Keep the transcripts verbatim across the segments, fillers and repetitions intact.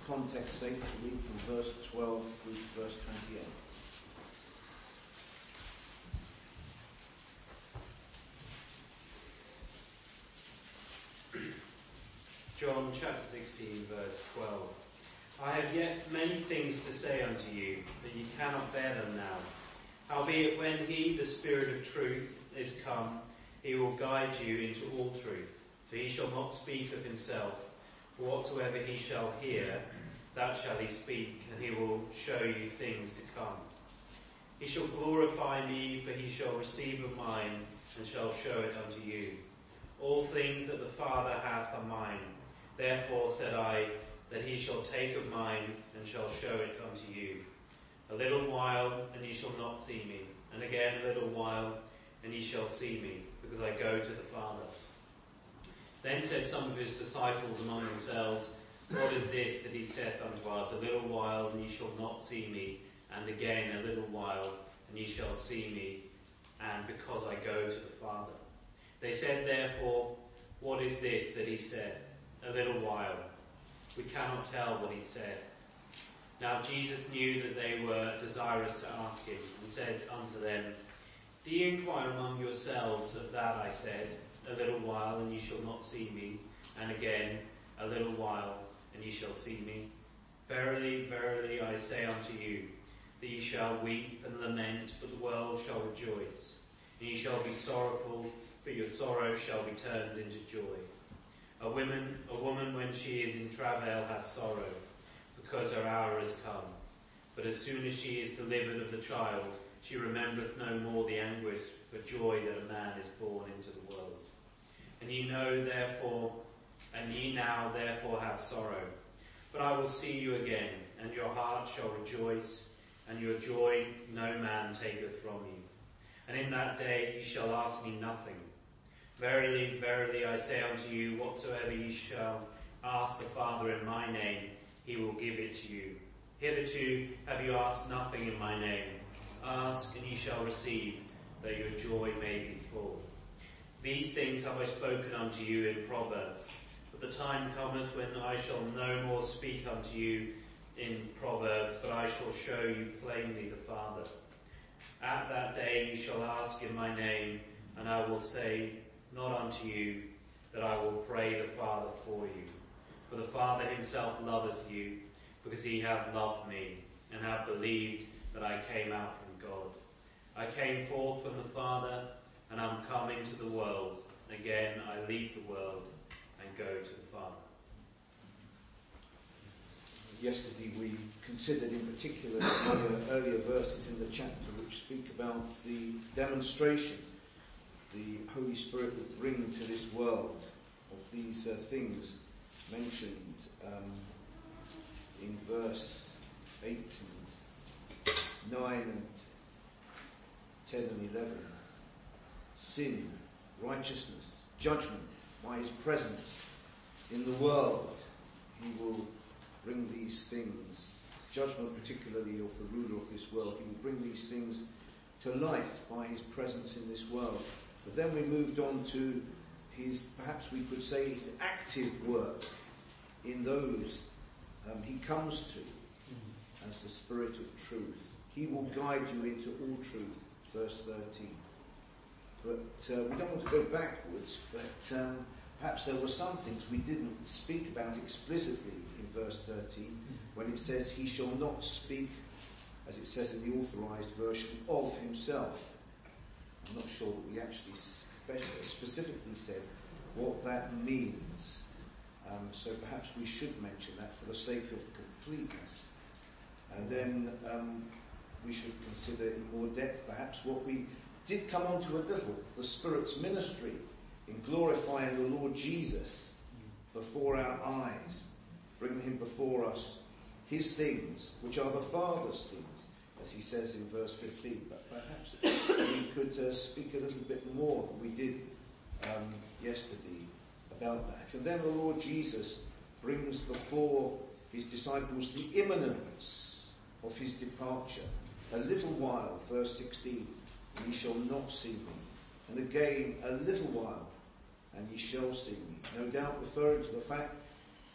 context's sake, to read from verse twelve through to verse twenty-eight. John chapter sixteen, verse twelve. I have yet many things to say unto you, but ye cannot bear them now. Howbeit when he, the Spirit of truth, is come, he will guide you into all truth. For he shall not speak of himself, but whatsoever he shall hear, that shall he speak, and he will show you things to come. He shall glorify me, for he shall receive of mine, and shall show it unto you. All things that the Father hath are mine. Therefore said I, that he shall take of mine, and shall show it unto you. A little while, and ye shall not see me. And again a little while, and ye shall see me, because I go to the Father. Then said some of his disciples among themselves, What is this that he saith unto us? A little while, and ye shall not see me. And again a little while, and ye shall see me, and because I go to the Father. They said therefore, What is this that he said? A little while. We cannot tell what he said. Now Jesus knew that they were desirous to ask him, and said unto them, Do ye inquire among yourselves of that I said, A little while, and ye shall not see me, and again a little while, and ye shall see me? Verily, verily, I say unto you, that ye shall weep and lament, but the world shall rejoice. And ye shall be sorrowful, but your sorrow shall be turned into joy. A woman, a woman when she is in travail hath sorrow, because her hour is come. But as soon as she is delivered of the child, she remembereth no more the anguish for joy that a man is born into the world. And ye know therefore, and ye now therefore have sorrow. But I will see you again, and your heart shall rejoice, and your joy no man taketh from you. And in that day ye shall ask me nothing. Verily, verily, I say unto you, whatsoever ye shall ask the Father in my name, he will give it to you. Hitherto have you asked nothing in my name. Ask, and ye shall receive, that your joy may be full. These things have I spoken unto you in Proverbs. But the time cometh when I shall no more speak unto you in Proverbs, but I shall show you plainly the Father. At that day ye shall ask in my name, and I will say not unto you that I will pray the Father for you. For the Father himself loveth you, because he hath loved me, and hath believed that I came out from God. I came forth from the Father, and am come into the world. Again I leave the world, and go to the Father. Yesterday we considered in particular the earlier verses in the chapter which speak about the demonstration the Holy Spirit would bring to this world of these uh, things mentioned um, in verse eight and nine and ten and eleven. Sin, righteousness, judgment by his presence in the world. He will bring these things, judgment particularly of the ruler of this world. He will bring these things to light by his presence in this world. But then we moved on to his, perhaps we could say, his active work in those um, he comes to as the Spirit of truth. He will guide you into all truth, verse thirteen. But uh, we don't want to go backwards, but um, perhaps there were some things we didn't speak about explicitly in verse thirteen, when it says, he shall not speak, as it says in the authorized version, of himself. I'm not sure that we actually spe- specifically said what that means. Um, so perhaps we should mention that for the sake of completeness. And then um, we should consider in more depth perhaps what we did come on to a little, the Spirit's ministry in glorifying the Lord Jesus before our eyes, bringing him before us, his things, which are the Father's things, as he says in verse fifteen. But perhaps we could uh, speak a little bit more than we did um, yesterday about that. And then the Lord Jesus brings before his disciples the imminence of his departure. A little while, verse sixteen, and ye shall not see me. And again, a little while, and ye shall see me. No doubt referring to the fact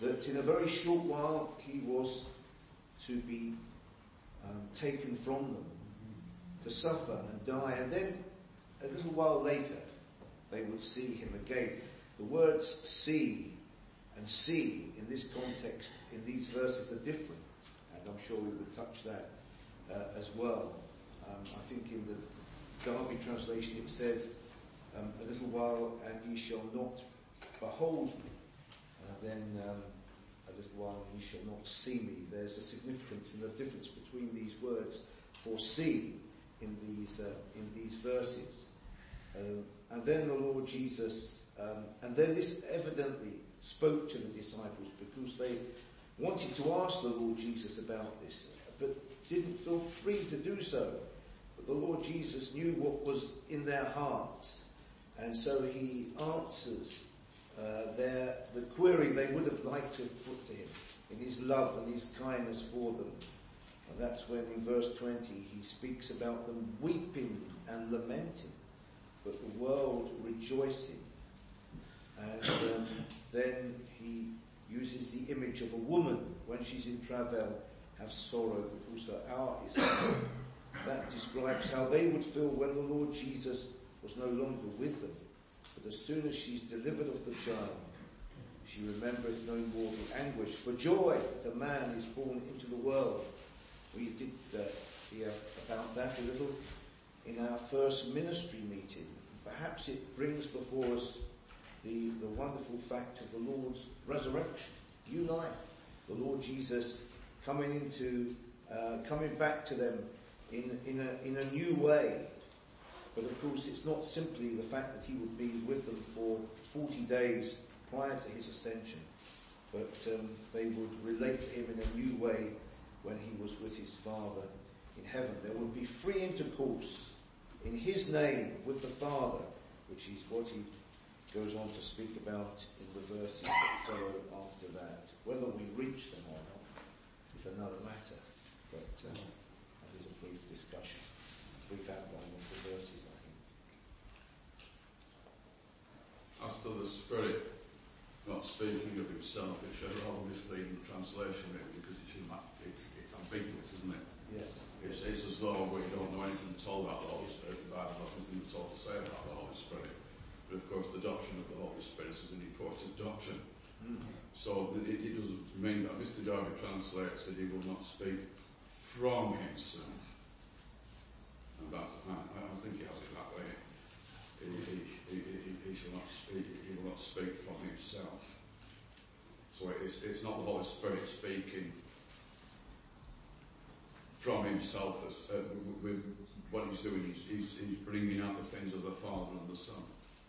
that in a very short while he was to be um, taken from them, to suffer and die, and then a little while later they would see him again. The words see and see in this context, in these verses, are different, and I'm sure we would touch that uh, as well. Um, I think in the Derby translation it says, um, a little while and ye shall not behold me, and then um, a little while and ye shall not see me. There's a significance in the difference between these words for see in these uh, in these verses. Um, and then the Lord Jesus, um, and then this evidently spoke to the disciples because they wanted to ask the Lord Jesus about this, but didn't feel free to do so. But the Lord Jesus knew what was in their hearts, and so he answers uh, their the query they would have liked to have put to him in his love and his kindness for them. And that's when in verse twenty he speaks about them weeping and lamenting, but the world rejoicing. And um, then he uses the image of a woman when she's in travail, have sorrow because her hour is come. That describes how they would feel when the Lord Jesus was no longer with them. But as soon as she's delivered of the child, she remembereth no more the anguish for joy that a man is born into the world. We did uh, hear about that a little in our first ministry meeting. Perhaps it brings before us the, the wonderful fact of the Lord's resurrection, new life. The Lord Jesus coming into, uh, coming back to them in in a in a new way. But of course, it's not simply the fact that he would be with them for forty days prior to his ascension, but um, they would relate to him in a new way when he was with his Father in heaven. There would be free intercourse in his name with the Father, which is what he goes on to speak about in the verses that follow after that. Whether we reach them or not is another matter, but uh, that is a brief discussion, a brief outline of the verses, I think. As to the Spirit not speaking of himself, it's a rather misleading translation, really, because it's, it's, it's ambiguous, isn't it? Yes. It's, it's as though we don't know anything at all about the Holy Spirit. The Bible has nothing at all to say about the Holy Spirit. But of course, the doctrine of the Holy Spirit is an important doctrine. Mm. So it, it doesn't mean that Mister Darby translates that he will not speak from himself. And that's, I, I think he has it that way. He, he, he, he, he shall not speak. He will not speak from himself. So it's, it's not the Holy Spirit speaking from himself. As, uh, with, with what he's doing, he's, he's, he's bringing out the things of the Father and the Son.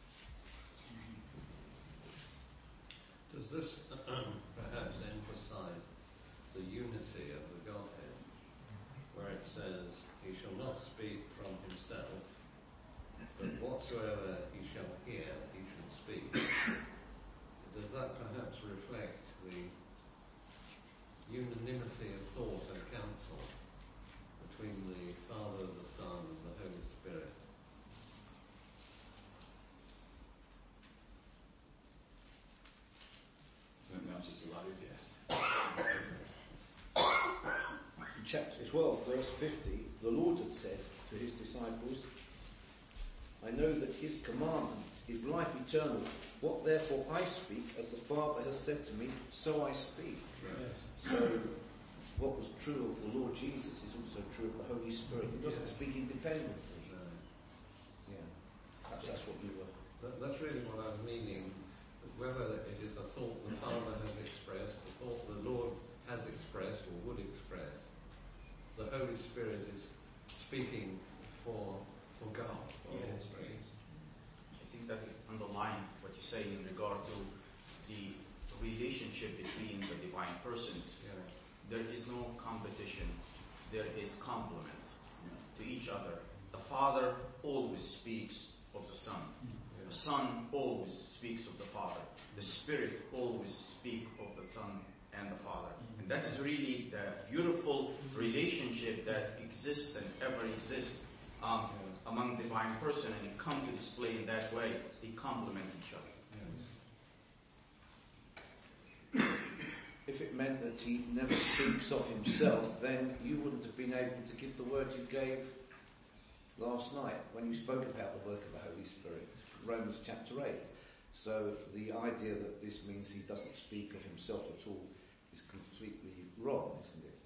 Does this perhaps emphasize the unity of the Godhead, where it says, he shall not speak from himself, but whatsoever he shall hear, he shall speak? Does that perhaps reflect the unanimity of thought and counsel between the Father, the Son, and the Holy Spirit? In chapter twelve, verse fifty, the Lord had said to his disciples, I know that his commandment is life eternal. What therefore I speak, as the Father has said to me, so I speak. Yes. So what was true of the Lord Jesus is also true of the Holy Spirit. He doesn't speak independently. No. Yeah, that's, that's what we were. That, that's really what I was meaning. Whether it is a thought the Father has expressed, a thought the Lord has expressed or would express, the Holy Spirit is speaking for for God. For yeah. I think that underlines what you're saying in regard to the relationship between the divine persons. Yeah. There is no competition. There is complement yeah. to each other. The Father always speaks of the Son. Yeah. The Son always speaks of the Father. The Spirit always speaks of the Son and the Father. Mm-hmm. And that is really the beautiful relationship that exists and ever exists um, yeah. among divine person, and it comes to display in that way. They complement each other. Yes. meant that he never speaks of himself, then you wouldn't have been able to give the word you gave last night when you spoke about the work of the Holy Spirit, Romans chapter eight. So the idea that this means he doesn't speak of himself at all is completely wrong, isn't it?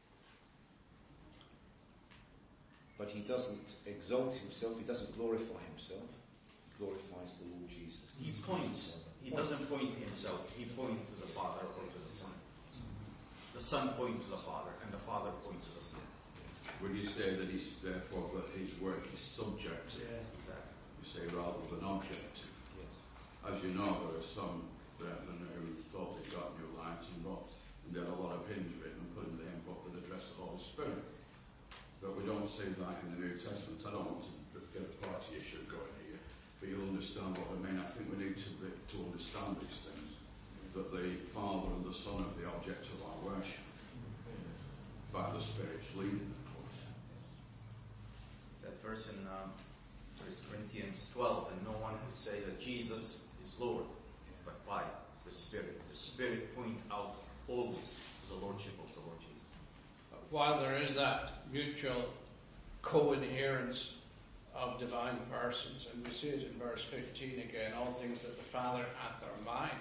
But he doesn't exalt himself, he doesn't glorify himself, he glorifies the Lord Jesus. He points. He doesn't point himself. He points to the Father or to the Son. The Son points to the Father, and the Father points to the Son. When you say that he's therefore that his work is subjective, Yeah, exactly. you say rather than objective. Yes. As you know, there are some brethren who thought they got new lights and wrote, and they had a lot of hymns written and put in the hymn book that address the Holy Spirit. But we don't see that in the New Testament. I don't want to get a party issue going here, but you'll understand what I mean. I think we need to be, to understand these things, that the Father and the Son are the object of our worship by the Spirit's leading, of course. It's that verse in um, First Corinthians twelve, and no one can say that Jesus is Lord, but by the Spirit. The Spirit point out always to the Lordship of the Lord Jesus. While there is that mutual co-inherence of divine persons, and we see it in verse fifteen again, all things that the Father hath are mine.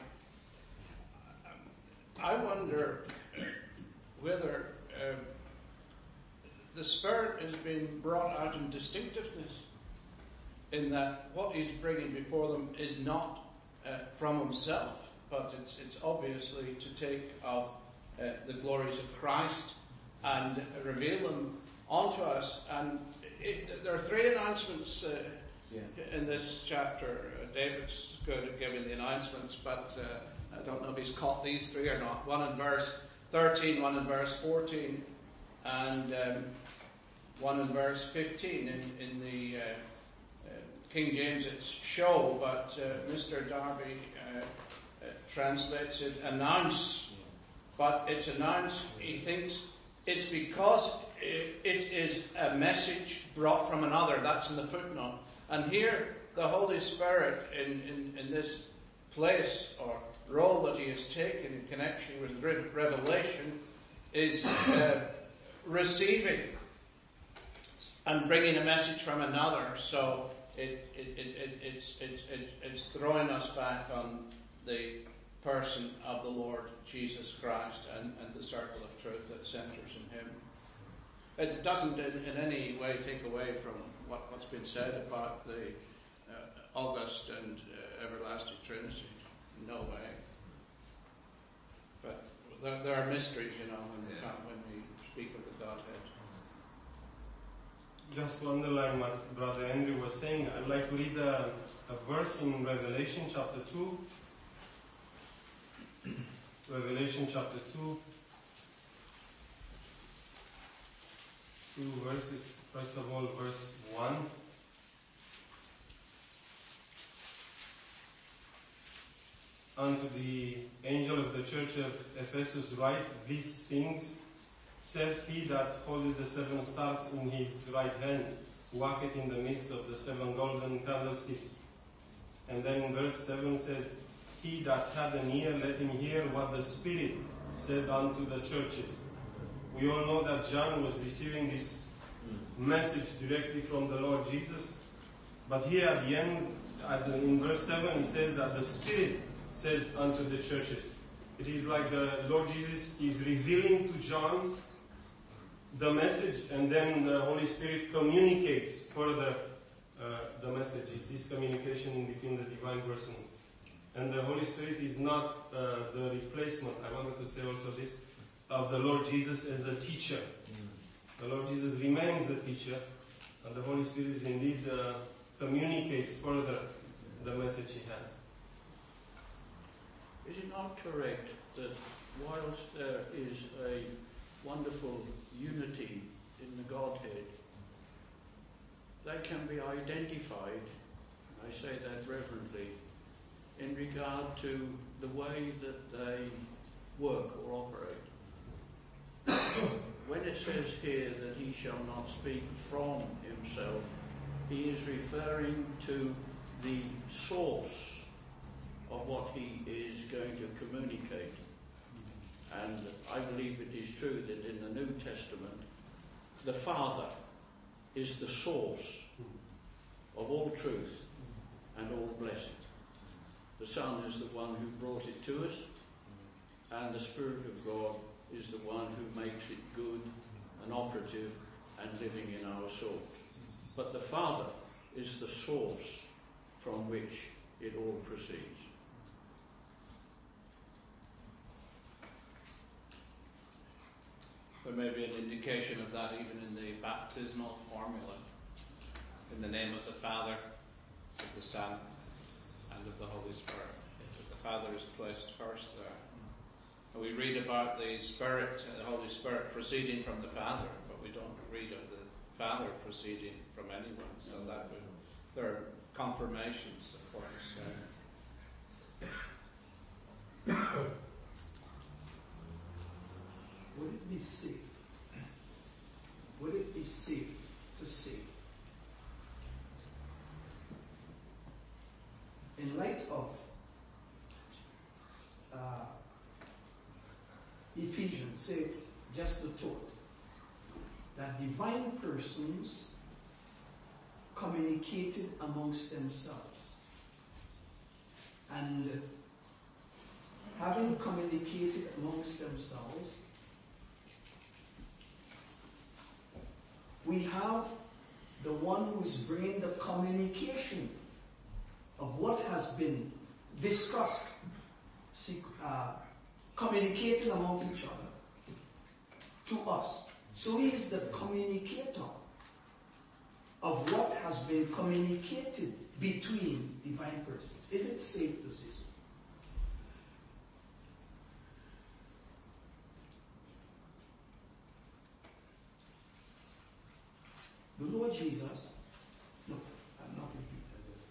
I wonder whether uh, the Spirit is being brought out in distinctiveness, in that what he's bringing before them is not uh, from himself, but it's, it's obviously to take of uh, the glories of Christ and reveal them onto us. And it, there are three announcements uh, Yeah. in this chapter. Uh, David's good at giving the announcements, but uh, I don't know if he's caught these three or not. One in verse thirteen, one in verse fourteen, and um, one in verse fifteen. In, in the uh, uh, King James it's show, but uh, Mister Darby uh, uh, translates it announce. But it's announced, he thinks, it's because it, it is a message brought from another. That's in the footnote. And here, the Holy Spirit in, in, in this place or role that he has taken in connection with revelation is uh, receiving and bringing a message from another. So it, it, it, it, it's, it's, it, it's throwing us back on the person of the Lord Jesus Christ and, and the circle of truth that centers in him. It doesn't in, in any way take away from what, what's been said about the uh, august and uh, everlasting Trinity. No way. But there, there are mysteries, you know, when, Yeah. we, come, when we speak of the Godhead. Just to underline what Brother Andrew was saying, I'd like to read a, a verse in Revelation chapter two. Revelation chapter two. Two verses. First of all, verse one. Unto the angel of the church of Ephesus write, these things saith he that holdeth the seven stars in his right hand, who walketh in the midst of the seven golden candlesticks. And then in verse seven says, he that had an ear, let him hear what the Spirit said unto the churches. We all know that John was receiving this message directly from the Lord Jesus. But here at the end, at the, in verse seven, he says that the Spirit says unto the churches. It is like the Lord Jesus is revealing to John the message, and then the Holy Spirit communicates further uh, the message. It's this communication in between the divine persons. And the Holy Spirit is not uh, the replacement, I wanted to say also this, of the Lord Jesus as a teacher. Mm. The Lord Jesus remains the teacher, and the Holy Spirit is indeed uh, communicates further the message he has. Is it not correct that whilst there is a wonderful unity in the Godhead, they can be identified, I say that reverently, in regard to the way that they work or operate? When it says here that he shall not speak from himself, he is referring to the source of what he is going to communicate. And I believe it is true that in the New Testament, the Father is the source of all truth and all blessing. The Son is the one who brought it to us, and the Spirit of God is the one who makes it good and operative and living in our souls. But the Father is the source from which it all proceeds. There may be an indication of that even in the baptismal formula. In the name of the Father, of the Son, and of the Holy Spirit. The Father is placed first there. And we read about the Spirit, the Holy Spirit proceeding from the Father, but we don't read of the Father proceeding from anyone. So that would, there are confirmations, of course. Uh, Would it be safe? Would it be safe to say, in light of uh, Ephesians, say just the thought that divine persons communicated amongst themselves, and having communicated amongst themselves, we have the one who is bringing the communication of what has been discussed, uh, communicated among each other to us. So he is the communicator of what has been communicated between divine persons. Is it safe to say so? The Lord Jesus, no, I'm not repeating this.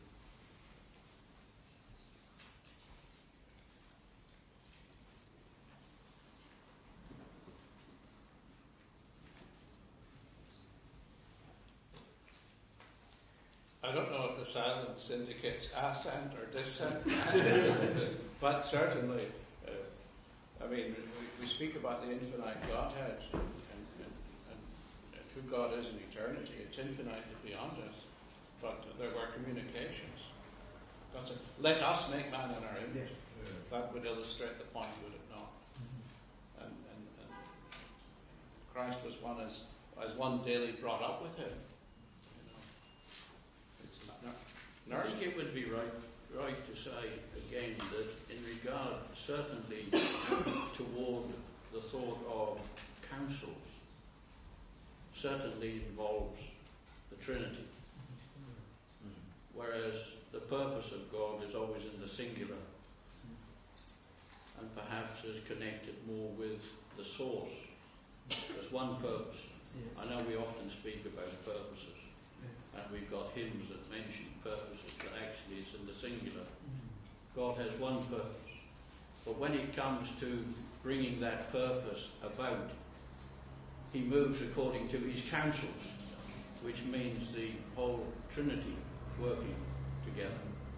I don't know if the silence indicates assent or dissent, but certainly, uh, I mean, we, we speak about the infinite Godhead and, and, and, and who God is in eternity. It's infinitely beyond us, but there were communications. God said, "Let us make man in our image." Yeah. That would illustrate the point, would it not? Mm-hmm. And, and, and Christ was one as as one daily brought up with him. I think it would be right, right to say again that in regard certainly toward the thought of councils, certainly involves the Trinity, whereas the purpose of God is always in the singular, and perhaps is connected more with the source. There's one purpose. Yes. I know we often speak about purposes. And we've got hymns that mention purposes, but actually it's in the singular. God has one purpose. But when it comes to bringing that purpose about, he moves according to his counsels, which means the whole Trinity working together.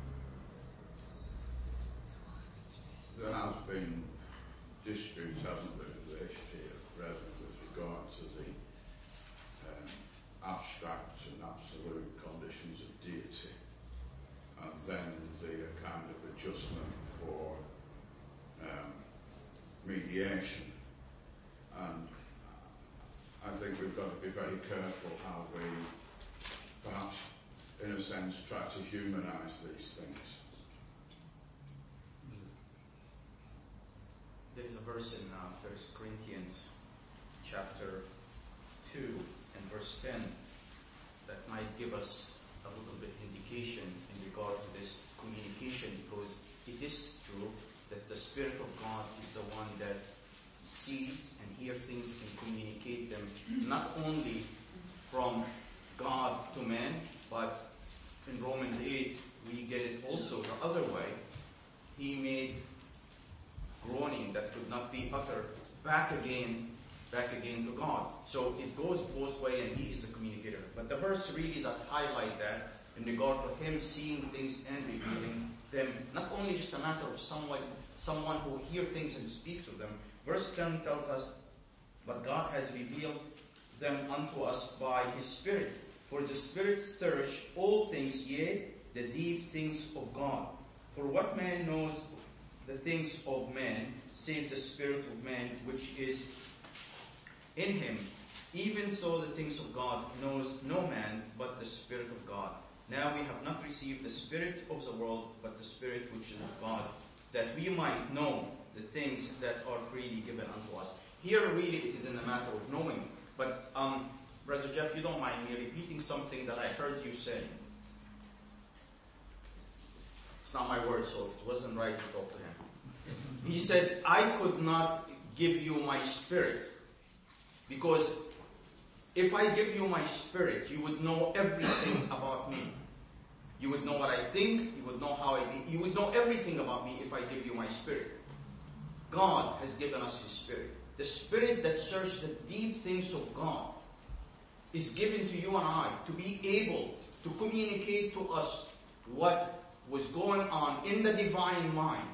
There has been disputes, hasn't there, in the history of present with regard to the um, abstract and absolute conditions of deity, and then the kind of adjustment for um, mediation. And I think we've got to be very careful how we, perhaps, in a sense, try to humanise these things. There is a verse in uh, First Corinthians chapter two and verse ten that might give us a little bit indication in regard to this communication, because it is true that the Spirit of God is the one that sees and hears things and communicate them not only from God to man, but in Romans eight we get it also the other way. He made groaning that could not be uttered back again back again to God. So it goes both ways, and he is the communicator. But the verse really that highlight that in regard to him seeing things and revealing them, not only just a matter of someone someone who hears things and speaks of them, Verse ten tells us, but God has revealed them unto us by his Spirit. For the Spirit searches all things, yea, the deep things of God. For what man knows the things of man, save the Spirit of man which is in him? Even so the things of God knows no man but the Spirit of God. Now we have not received the Spirit of the world, but the Spirit which is of God, that we might know the things that are freely given unto us. Here really it is in the matter of knowing. But um, Brother Jeff, you don't mind me repeating something that I heard you say. It's not my word, so it wasn't right to talk to him. He said, I could not give you my Spirit, because if I give you my Spirit, you would know everything about me. You would know what I think, you would know how I be, you would know everything about me if I give you my Spirit. God has given us his Spirit. The Spirit that searches the deep things of God is given to you and I to be able to communicate to us what was going on in the divine mind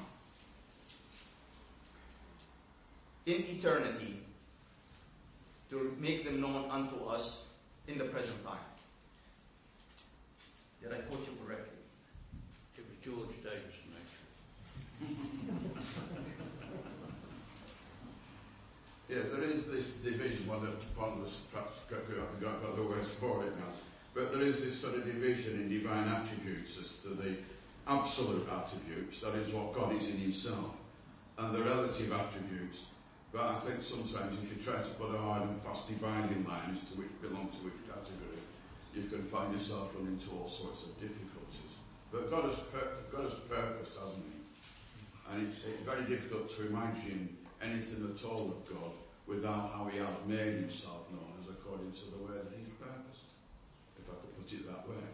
in eternity, to make them known unto us in the present time. Did I quote you correctly? It was George Davison, actually. Yeah, there is this division, one that one was perhaps I forgot the words for it now, but there is this sort of division in divine attributes as to the absolute attributes, that is what God is in himself, and the relative attributes. But I think sometimes if you try to put a hard and fast dividing line as to which belong to which category, you can find yourself running into all sorts of difficulties. But God has, pur- God has purpose, hasn't he? And it's, it's very difficult to imagine anything at all of God without how he has made himself known as according to the way that he's purposed, if I could put it that way.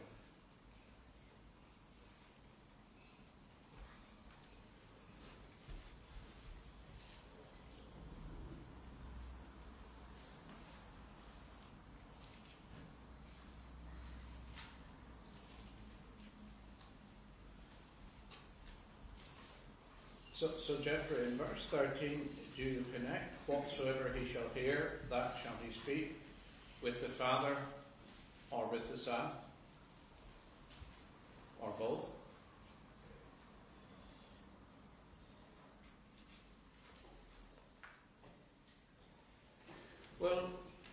So, so Jeffrey, in verse thirteen, do you connect? Whatsoever he shall hear, that shall he speak, with the Father or with the Son, or both? Well,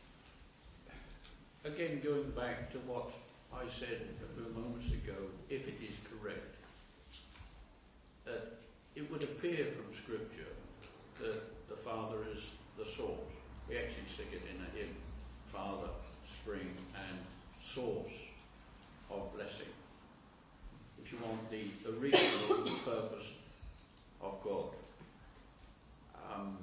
again, going back to what I said a few moments ago, if it is correct, that it would appear from Scripture that the Father is the source. We actually stick it in a hymn, Father, Spring and Source of Blessing. If you want the original purpose of God. Um,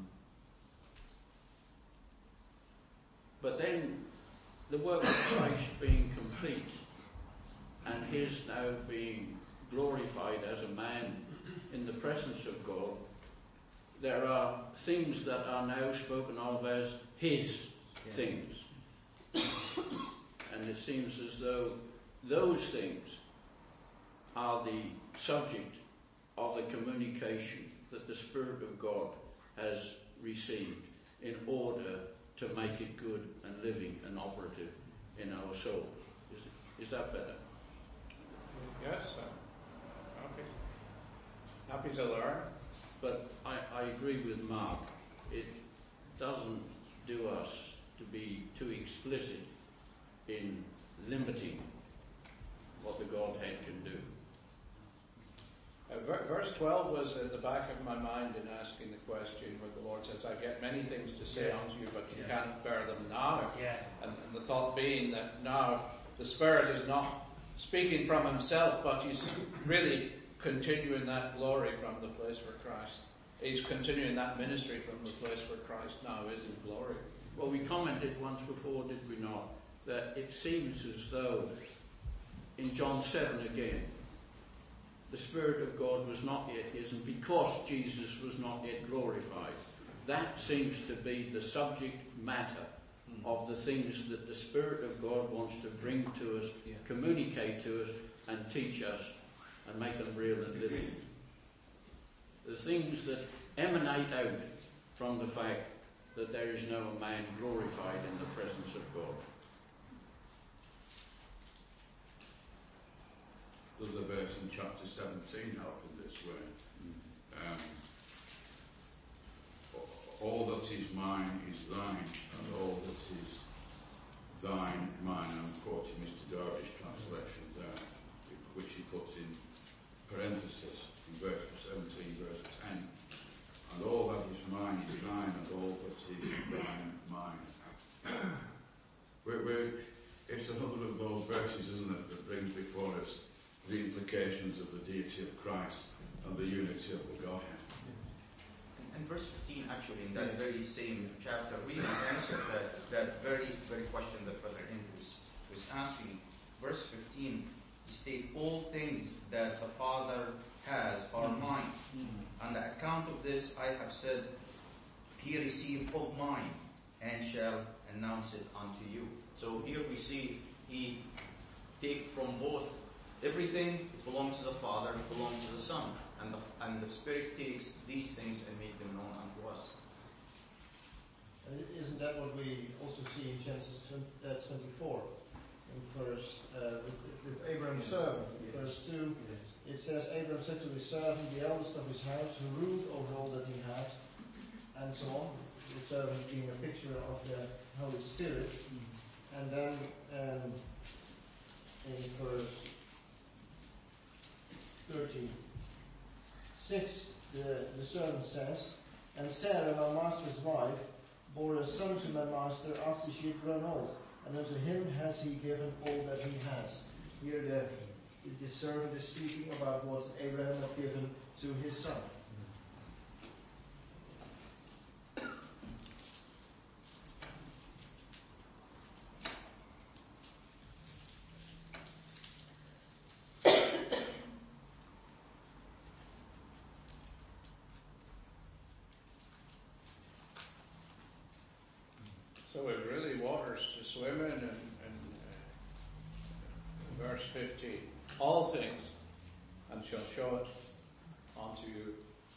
but then the work of Christ being complete and his now being glorified as a man in the presence of God, there are things that are now spoken of as his yeah. things. And it seems as though those things are the subject of the communication that the Spirit of God has received in order to make it good and living and operative in our souls. Is, is that better? Yes, uh, okay. Happy to learn. But I, I agree with Mark. It doesn't do us to be too explicit in limiting what the Godhead can do. Uh, ver- verse twelve was at the back of my mind in asking the question where the Lord says, I get many things to say yeah. unto you, but you yeah. can't bear them now. Yeah. And, and the thought being that now the Spirit is not speaking from himself, but he's really continuing that glory from the place where Christ, he's continuing that ministry from the place where Christ now is in glory. Well, we commented once before, did we not, that it seems as though in John seven again, the Spirit of God was not yet his, and because Jesus was not yet glorified, that seems to be the subject matter mm. of the things that the Spirit of God wants to bring to us, yeah. communicate to us, and teach us, and make them real and living. The things that emanate out from the fact that there is no man glorified in the presence of God. Does the verse in chapter seventeen help in this way? Um, all that is mine is thine, and all that is thine, mine. I'm quoting Mister Darby's translation there, which he puts in parenthesis in verse seventeen, verse ten. And all that is mine is thine, and all that is thine, mine. We're, we're, it's another of those verses, isn't it, that brings before us the implications of the deity of Christ and the unity of the Godhead. And verse fifteen, actually, in that very same chapter, really answered that, that very, very question that Brother Andrew was, was asking. Verse fifteen, he states, all things that the Father has are mine. Mm-hmm. On the account of this, I have said, he received of mine, and shall announce it unto you. So here we see, he take from both. Everything belongs to the Father, it belongs to the Son. And the, and the Spirit takes these things and make them known unto us. And isn't that what we also see in Genesis twenty-four? In verse, uh, with, with Abraham's servant, in verse two, it says, Abraham said to his servant, the eldest of his house, who ruled over all that he had, and so on. The servant being a picture of the Holy Spirit. And then um, in verse thirty-six, the, the servant says, and Sarah, my master's wife, bore a son to my master after she had grown old, and unto him has he given all that he has. Here the, the servant is speaking about what Abraham had given to his son. So we've really waters to swim in, and, and uh, verse fifteen, all things, and shall show it unto you.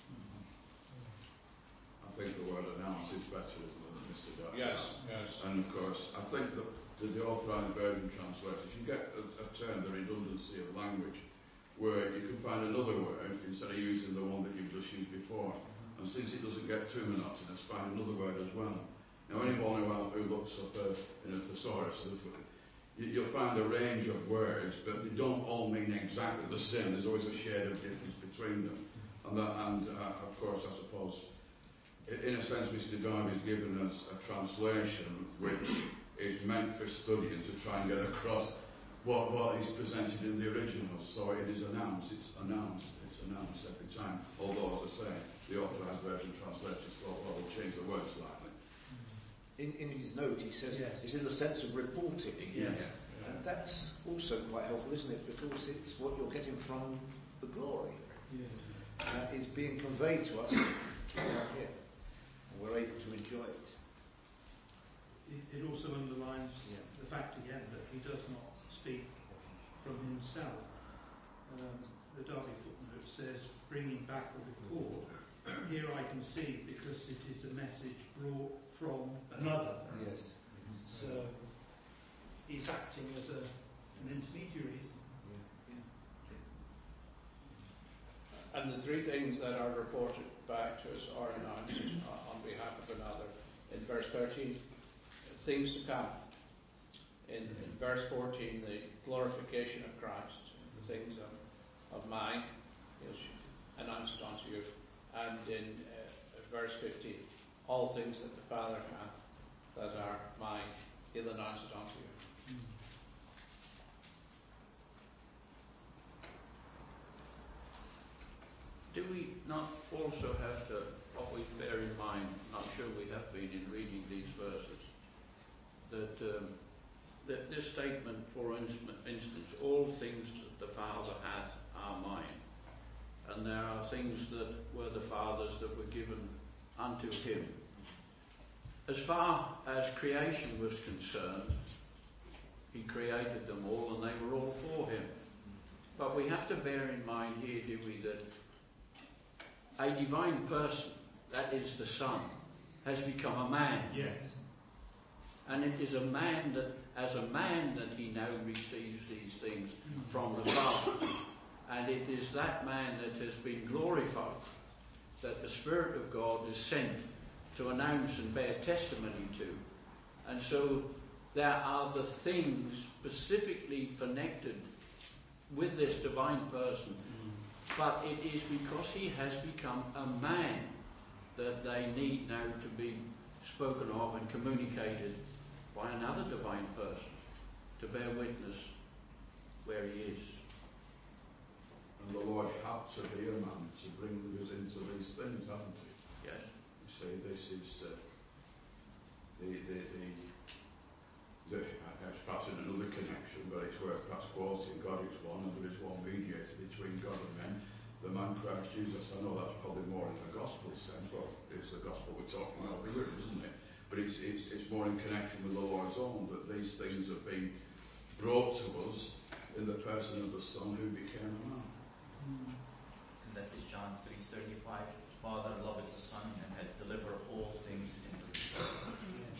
I think the word announce is better, isn't it, Mister Darby? Yes, yes. And of course, I think that the, the authorised version translators, you get a, a term, the redundancy of language, where you can find another word instead of using the one that you've just used before. And since it doesn't get too monotonous, find another word as well. Now, anyone who, who looks up uh, in a thesaurus, you, you'll find a range of words, but they don't all mean exactly the same. There's always a shade of difference between them. And, that, and uh, of course, I suppose, in a sense, Mister Darby has given us a translation which is meant for studying to try and get across what, what is presented in the original. So it is announced, it's announced, it's announced every time. Although, as I say, the authorised version translators thought, well, we'll change the words slightly. In, in his note, he says Yes. it's in the sense of reporting. Yeah. Yeah. And that's also quite helpful, isn't it? Because it's what you're getting from the glory Yeah. that is being conveyed to us right here. And we're able to enjoy it. It, it also underlines Yeah. the fact again that he does not speak from himself. Um, the Darby footnote says, bringing back a report. Here I can see, because it is a message brought from another. Yes. So he's acting as a, an intermediary. Yeah. And the three things that are reported back to us are announced uh, on behalf of another. In verse thirteen, things to come. In, in verse fourteen, the glorification of Christ, the things of, of mine, is announced unto you. And in uh, verse fifteen, all things that the Father hath that are mine, he'll announce it unto you. Do we not also have to always bear in mind, I'm not sure we have been in reading these verses, that, um, that this statement, for instance, all things that the Father hath are mine. And there are things that were the Father's that were given unto him. As far as creation was concerned, he created them all and they were all for him. But we have to bear in mind here, do we, that a divine person, that is the Son, has become a man. Yes. And it is a man that, as a man, that he now receives these things from the Father. And it is that man that has been glorified, that the Spirit of God is sent to announce and bear testimony to. And so there are the things specifically connected with this divine person, mm. but it is because he has become a man that they need now to be spoken of and communicated by another divine person to bear witness where he is. And the Lord had to be a man to bring us into these things, hasn't he? Yes. You say this is uh, the, the, the, the, I guess perhaps in another connection, but it's where perhaps quoting God is one and there is one mediator between God and men, the man Christ Jesus. I know that's probably more in the gospel sense. Well, it's the gospel we're talking about here, isn't it? But it's, it's, it's more in connection with the Lord's own, that these things have been brought to us in the person of the Son who became a man. And that is John three thirty-five. Father loveth the Son and hath delivered all things into his hand.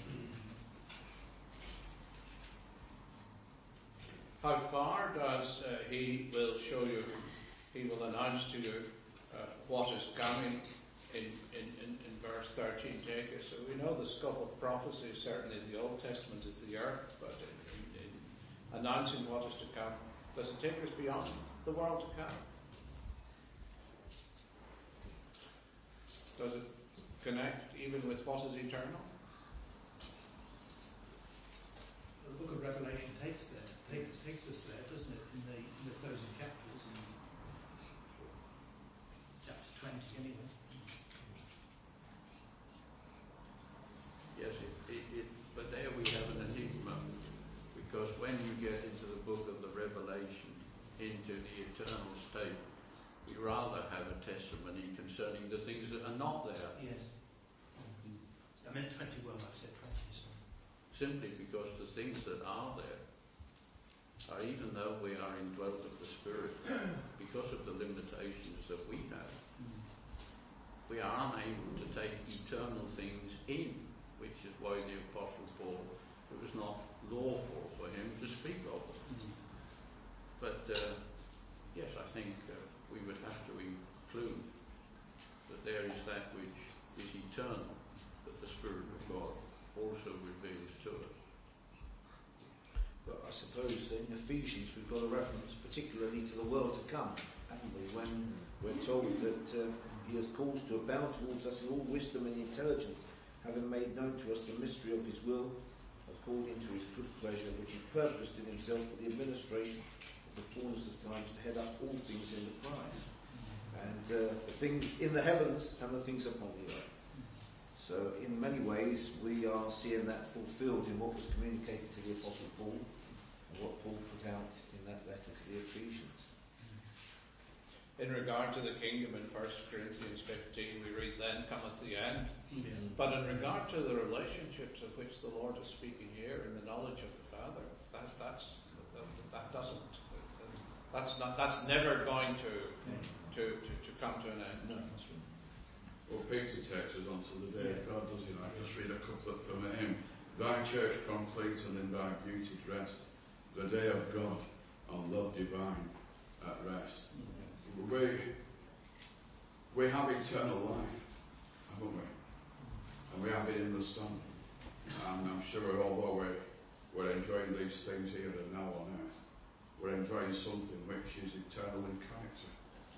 How far does uh, he will show you, he will announce to you uh, what is coming in, in, in, in verse thirteen, Jacob? So we know the scope of prophecy, certainly in the Old Testament, is the earth, but in, in, in announcing what is to come, does it take us beyond the world to come? Does it connect even with what is eternal? The book of Revelation takes there, takes, takes us there, doesn't it, in the, in the closing chapters, in chapter twenty anyway. Yes, it, it, it, but there we have an enigma, because when you get into the book of the Revelation, into the eternal state, we rather have a testimony concerning the things that are not there. Yes. I meant twenty-one, I said twenty. So. Simply because the things that are there are, even though we are indwelt of the Spirit, because of the limitations that we have, we are unable to take eternal things in, which is why the Apostle Paul, it was not lawful for him to speak of them. But uh, yes, I think uh, we would have to include that there is that which is eternal, that the Spirit of God also reveals to us. But I suppose in Ephesians we've got a reference particularly to the world to come, haven't we? When we're told that uh, he has called to abound towards us in all wisdom and intelligence, having made known to us the mystery of his will, according to his good pleasure, which he purposed in himself for the administration of the fullness of times, to head up all things in the Christ. And uh, the things in the heavens and the things upon the earth. So in many ways we are seeing that fulfilled in what was communicated to the Apostle Paul and what Paul put out in that letter to the Ephesians. In regard to the kingdom in First Corinthians fifteen, we read, then cometh the end. Yeah. But in regard to the relationships of which the Lord is speaking here in the knowledge of the Father, that, that's, that, that doesn't, that's not, that's never going to, to, to, to come to an end. No, that's right. Well, Peter takes us on to the day of God, doesn't he? I just read a couplet from him. Thy church complete and in thy beauty dressed, the day of God on love divine at rest. Mm-hmm. We, we have eternal life, haven't we? And we have it in the Son. And I'm sure although we're, we're enjoying these things here and now on earth, we're enjoying something which is eternal in character.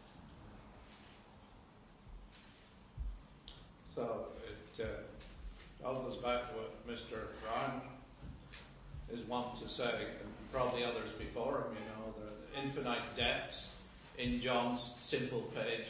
So it uh, all goes back to what Mister Brown is wont to say, and probably others before him, you know, the infinite depths in John's simple page.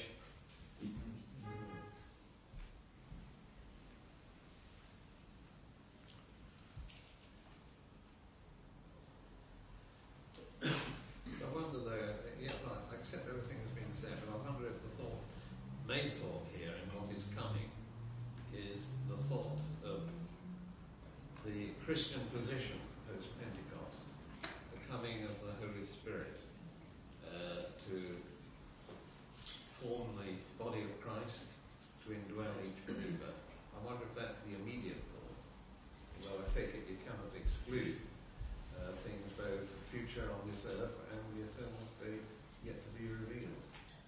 I wonder though, yes, I accept everything that's been said, but I wonder if the thought, main thought here in what is coming is the thought of the Christian position post Pentecost, the coming of the Holy Spirit uh, to form the body of Christ, to indwell each believer. I I wonder if that's the immediate thought. Although I take it you cannot exclude uh, things both future on this earth and the eternal state yet to be revealed.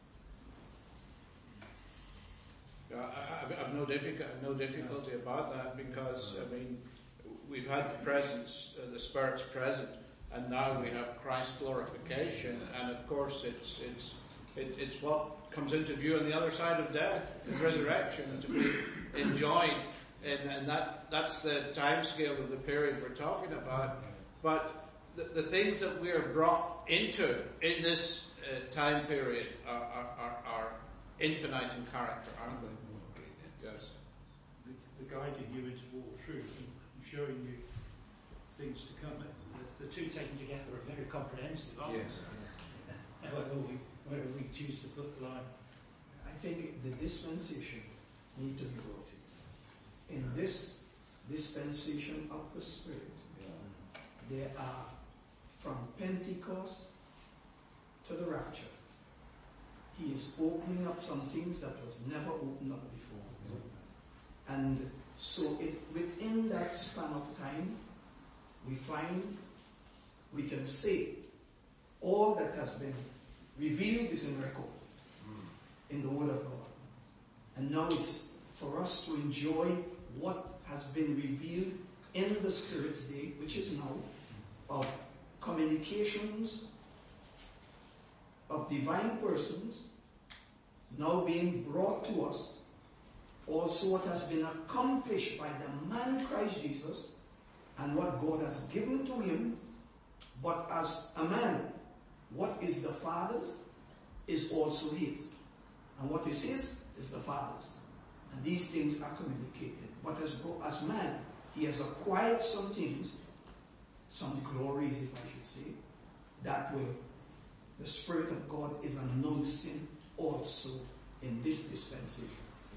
Yeah, I, I- I've no difficulty, no difficulty about that because, I mean, we've had the presence, uh, the Spirit's present, and now we have Christ's glorification, and of course it's it's it, it's what comes into view on the other side of death, the resurrection, to be enjoyed, and, and that that's the time scale of the period we're talking about. But the, the things that we are brought into in this uh, time period are, are, are, are infinite in character, aren't they? Yes. The, the guiding you into all truth and showing you things to come. The, the two taken together are very comprehensive, aren't Yes. they? Whether we, whether we choose to put the line. I think the dispensation need to be brought in. In this dispensation of the Spirit, there are, from Pentecost to the rapture, He is opening up some things that was never opened up before. Yeah. And so it, within that span of time, we find, we can say, all that has been revealed is in record, mm. in the Word of God. And now it's for us to enjoy what has been revealed in the Spirit's day, which is now, of communications of divine persons now being brought to us. Also what has been accomplished by the man Christ Jesus and what God has given to him. But as a man, what is the Father's is also his. And what is his is the Father's. And these things are communicated. But as, as man, he has acquired some things, some glories, if I should say, that will, the Spirit of God is announcing also in this dispensation.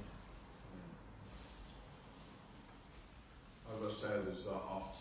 As I said, there's that oft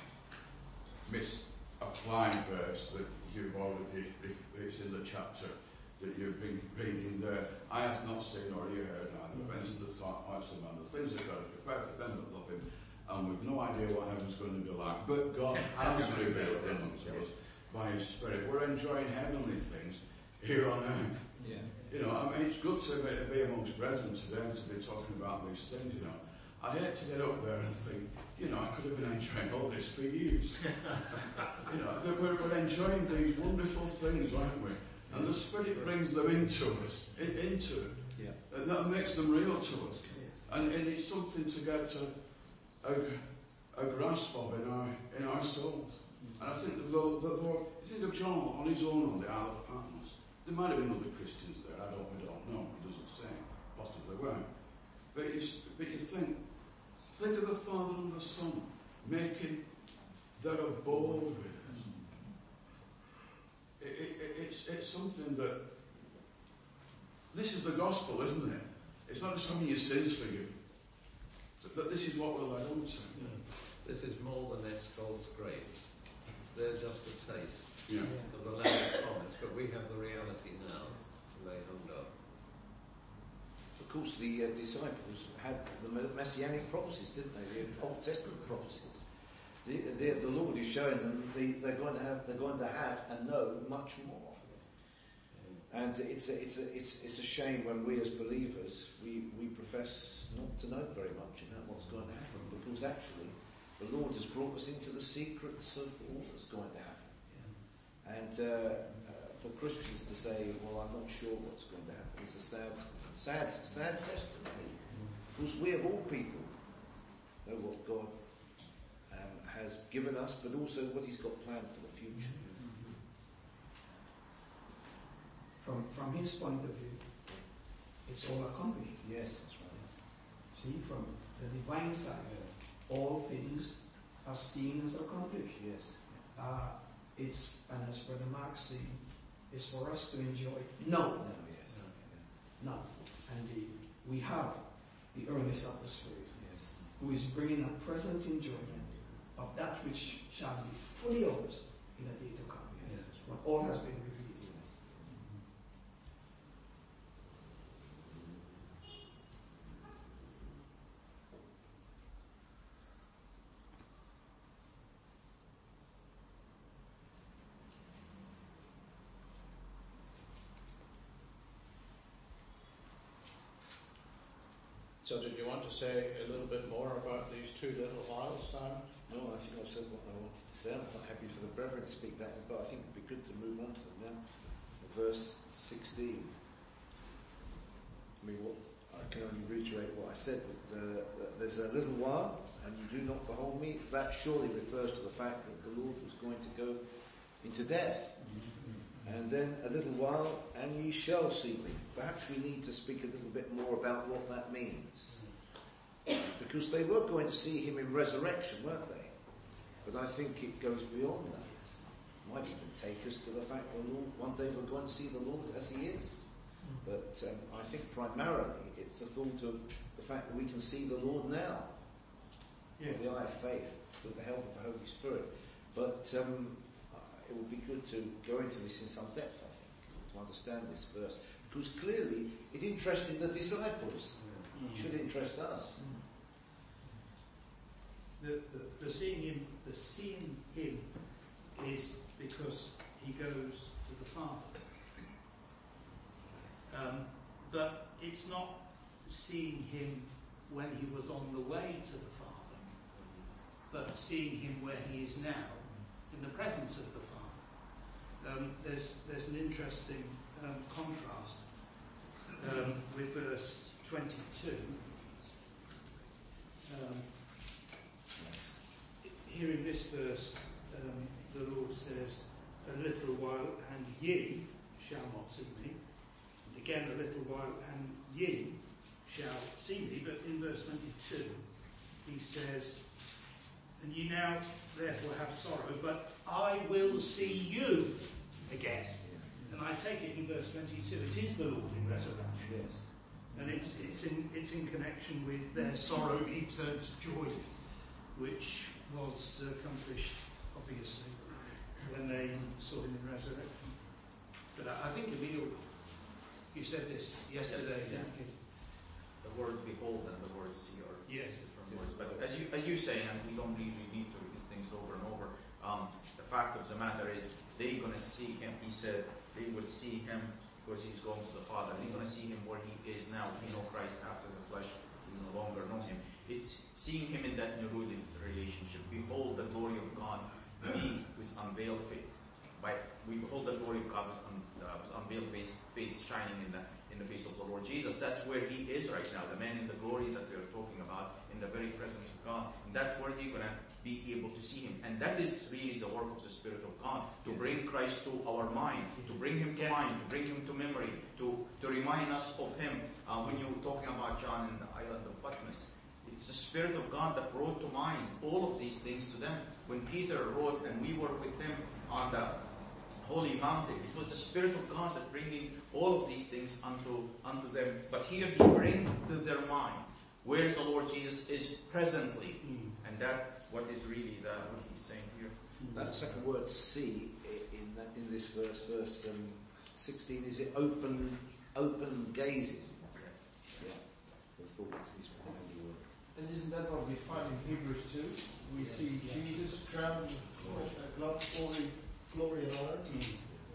misapplied verse that you've already, it's in the chapter that you've been reading there. I have not seen or you heard neither of entered the hearts of man. The things that God has prepared for them that love him, and we've no idea what heaven's going to be like. But God has revealed them to us by His Spirit. We're enjoying heavenly things here on earth. Yeah. You know, I mean, it's good to be, to be amongst brethren today and to be talking about these things, you know. I'd hate to get up there and think, you know, I could have been enjoying all this for years. You know, that we're, we're enjoying these wonderful things, aren't we? And the Spirit brings them into us, in, into it. Yeah. And that makes them real to us. Yes. And, and it's something to get to a, a grasp of in our in our souls. Mm-hmm. And I think that the Lord, you think of John on his own on the Isle of Patmos. There might have been other Christians there, I don't, we don't know, he doesn't say, possibly weren't. But you, but you think, think of the Father and the Son making their abode with us. It, it, it, it's, it's something that, this is the gospel, isn't it? It's not just having your sins forgiven. But this is what we're led on to. Yeah. This is more than God's grapes. They're just a taste yeah. of the land of promise, but we have the reality now to lay hold of. Of course, the uh, disciples had the messianic prophecies, didn't they? The Old Testament prophecies. The, the, the Lord is showing them the, they're going to have, they're going to have and know much more. And it's a, it's a, it's it's a shame when we as believers we, we profess not to know very much about what's going to happen, because actually the Lord has brought us into the secrets of all that's going to happen. Yeah. And uh, uh, for Christians to say, "Well, I'm not sure what's going to happen," is a sad, sad, sad testimony. Because we of all people know what God um, has given us, but also what He's got planned for the future. From, from his point of view, it's all accomplished. Yes, that's right. See, from the divine side, all things are seen as accomplished. Yes. Uh, it's, and as Brother Mark saying, it's for us to enjoy. No. No, yes. No. And the, we have the earnest of the Spirit, yes, who is bringing a present enjoyment of that which shall be fully ours in a day to come. Yes. But all has been revealed. So did you want to say a little bit more about these two little whiles, Simon? No, I think I've said what I wanted to say. I'm quite happy for the brethren to speak that, but I think it'd be good to move on to them now. Verse sixteen. I mean, what, I can only reiterate what I said, that the, the, there's a little while, and you do not behold me. That surely refers to the fact that the Lord was going to go into death. And then a little while, and ye shall see me. Perhaps we need to speak a little bit more about what that means. Because they were going to see him in resurrection, weren't they? But I think it goes beyond that. It might even take us to the fact that Lord, one day we're going to see the Lord as he is. But um, I think primarily it's the thought of the fact that we can see the Lord now. Yeah. With the eye of faith, with the help of the Holy Spirit. But um, it would be good to go into this in some depth, I think, to understand this verse. Because clearly it interested the disciples. Mm. It should interest us. Mm. The, the, the seeing him, the seeing him is because he goes to the Father. Um, but it's not seeing him when he was on the way to the Father, but seeing him where he is now, in the presence of the Father. Um, there's there's an interesting um, contrast um, with verse twenty-two. Um, here in this verse, um, the Lord says, "A little while, and ye shall not see me." And again, a little while, and ye shall see me. But in verse twenty-two, he says, "And ye now therefore have sorrow, but I will see you again." And I take it in verse twenty-two, it is the Lord in resurrection. Yes. And it's it's in it's in connection with their sorrow he turned to joy, which was accomplished obviously when they saw him in resurrection. But I, I think Emil, you said this yesterday, yeah. didn't you? The word behold and the word see are yes. different words. But as you as you say, and we don't really need to repeat things over and over, um, the fact of the matter is they're going to see him. He said they will see him because he's going to the Father. They're going to see him where he is now. We know Christ after the flesh. We no longer know him. It's seeing him in that Nerudian relationship. Behold the glory of God, me with unveiled face. By we behold the glory of God with, un, uh, with unveiled face, face shining in the in the face of the Lord Jesus. That's where he is right now. The man in the glory that we are talking about, in the very presence of God. And that's where you're going to be able to see him. And that is really the work of the Spirit of God, to bring Christ to our mind, to bring him to mind, to bring him to memory, to, to remind us of him. Uh, when you were talking about John in the island of Patmos, it's the Spirit of God that brought to mind all of these things to them. When Peter wrote and we were with him on the holy mountain, it was the Spirit of God that bringing all of these things unto, unto them. But here he bring to their mind where the Lord Jesus is presently. Mm. And that what is really the, what he's saying here. That second word "see" in that in this verse, verse um, sixteen, is it open, open gazing? Okay. Yeah, the thought is behind the word. And isn't that what we find in Hebrews two? We yes. see Jesus crowned with uh, glory, glory and honor. Mm.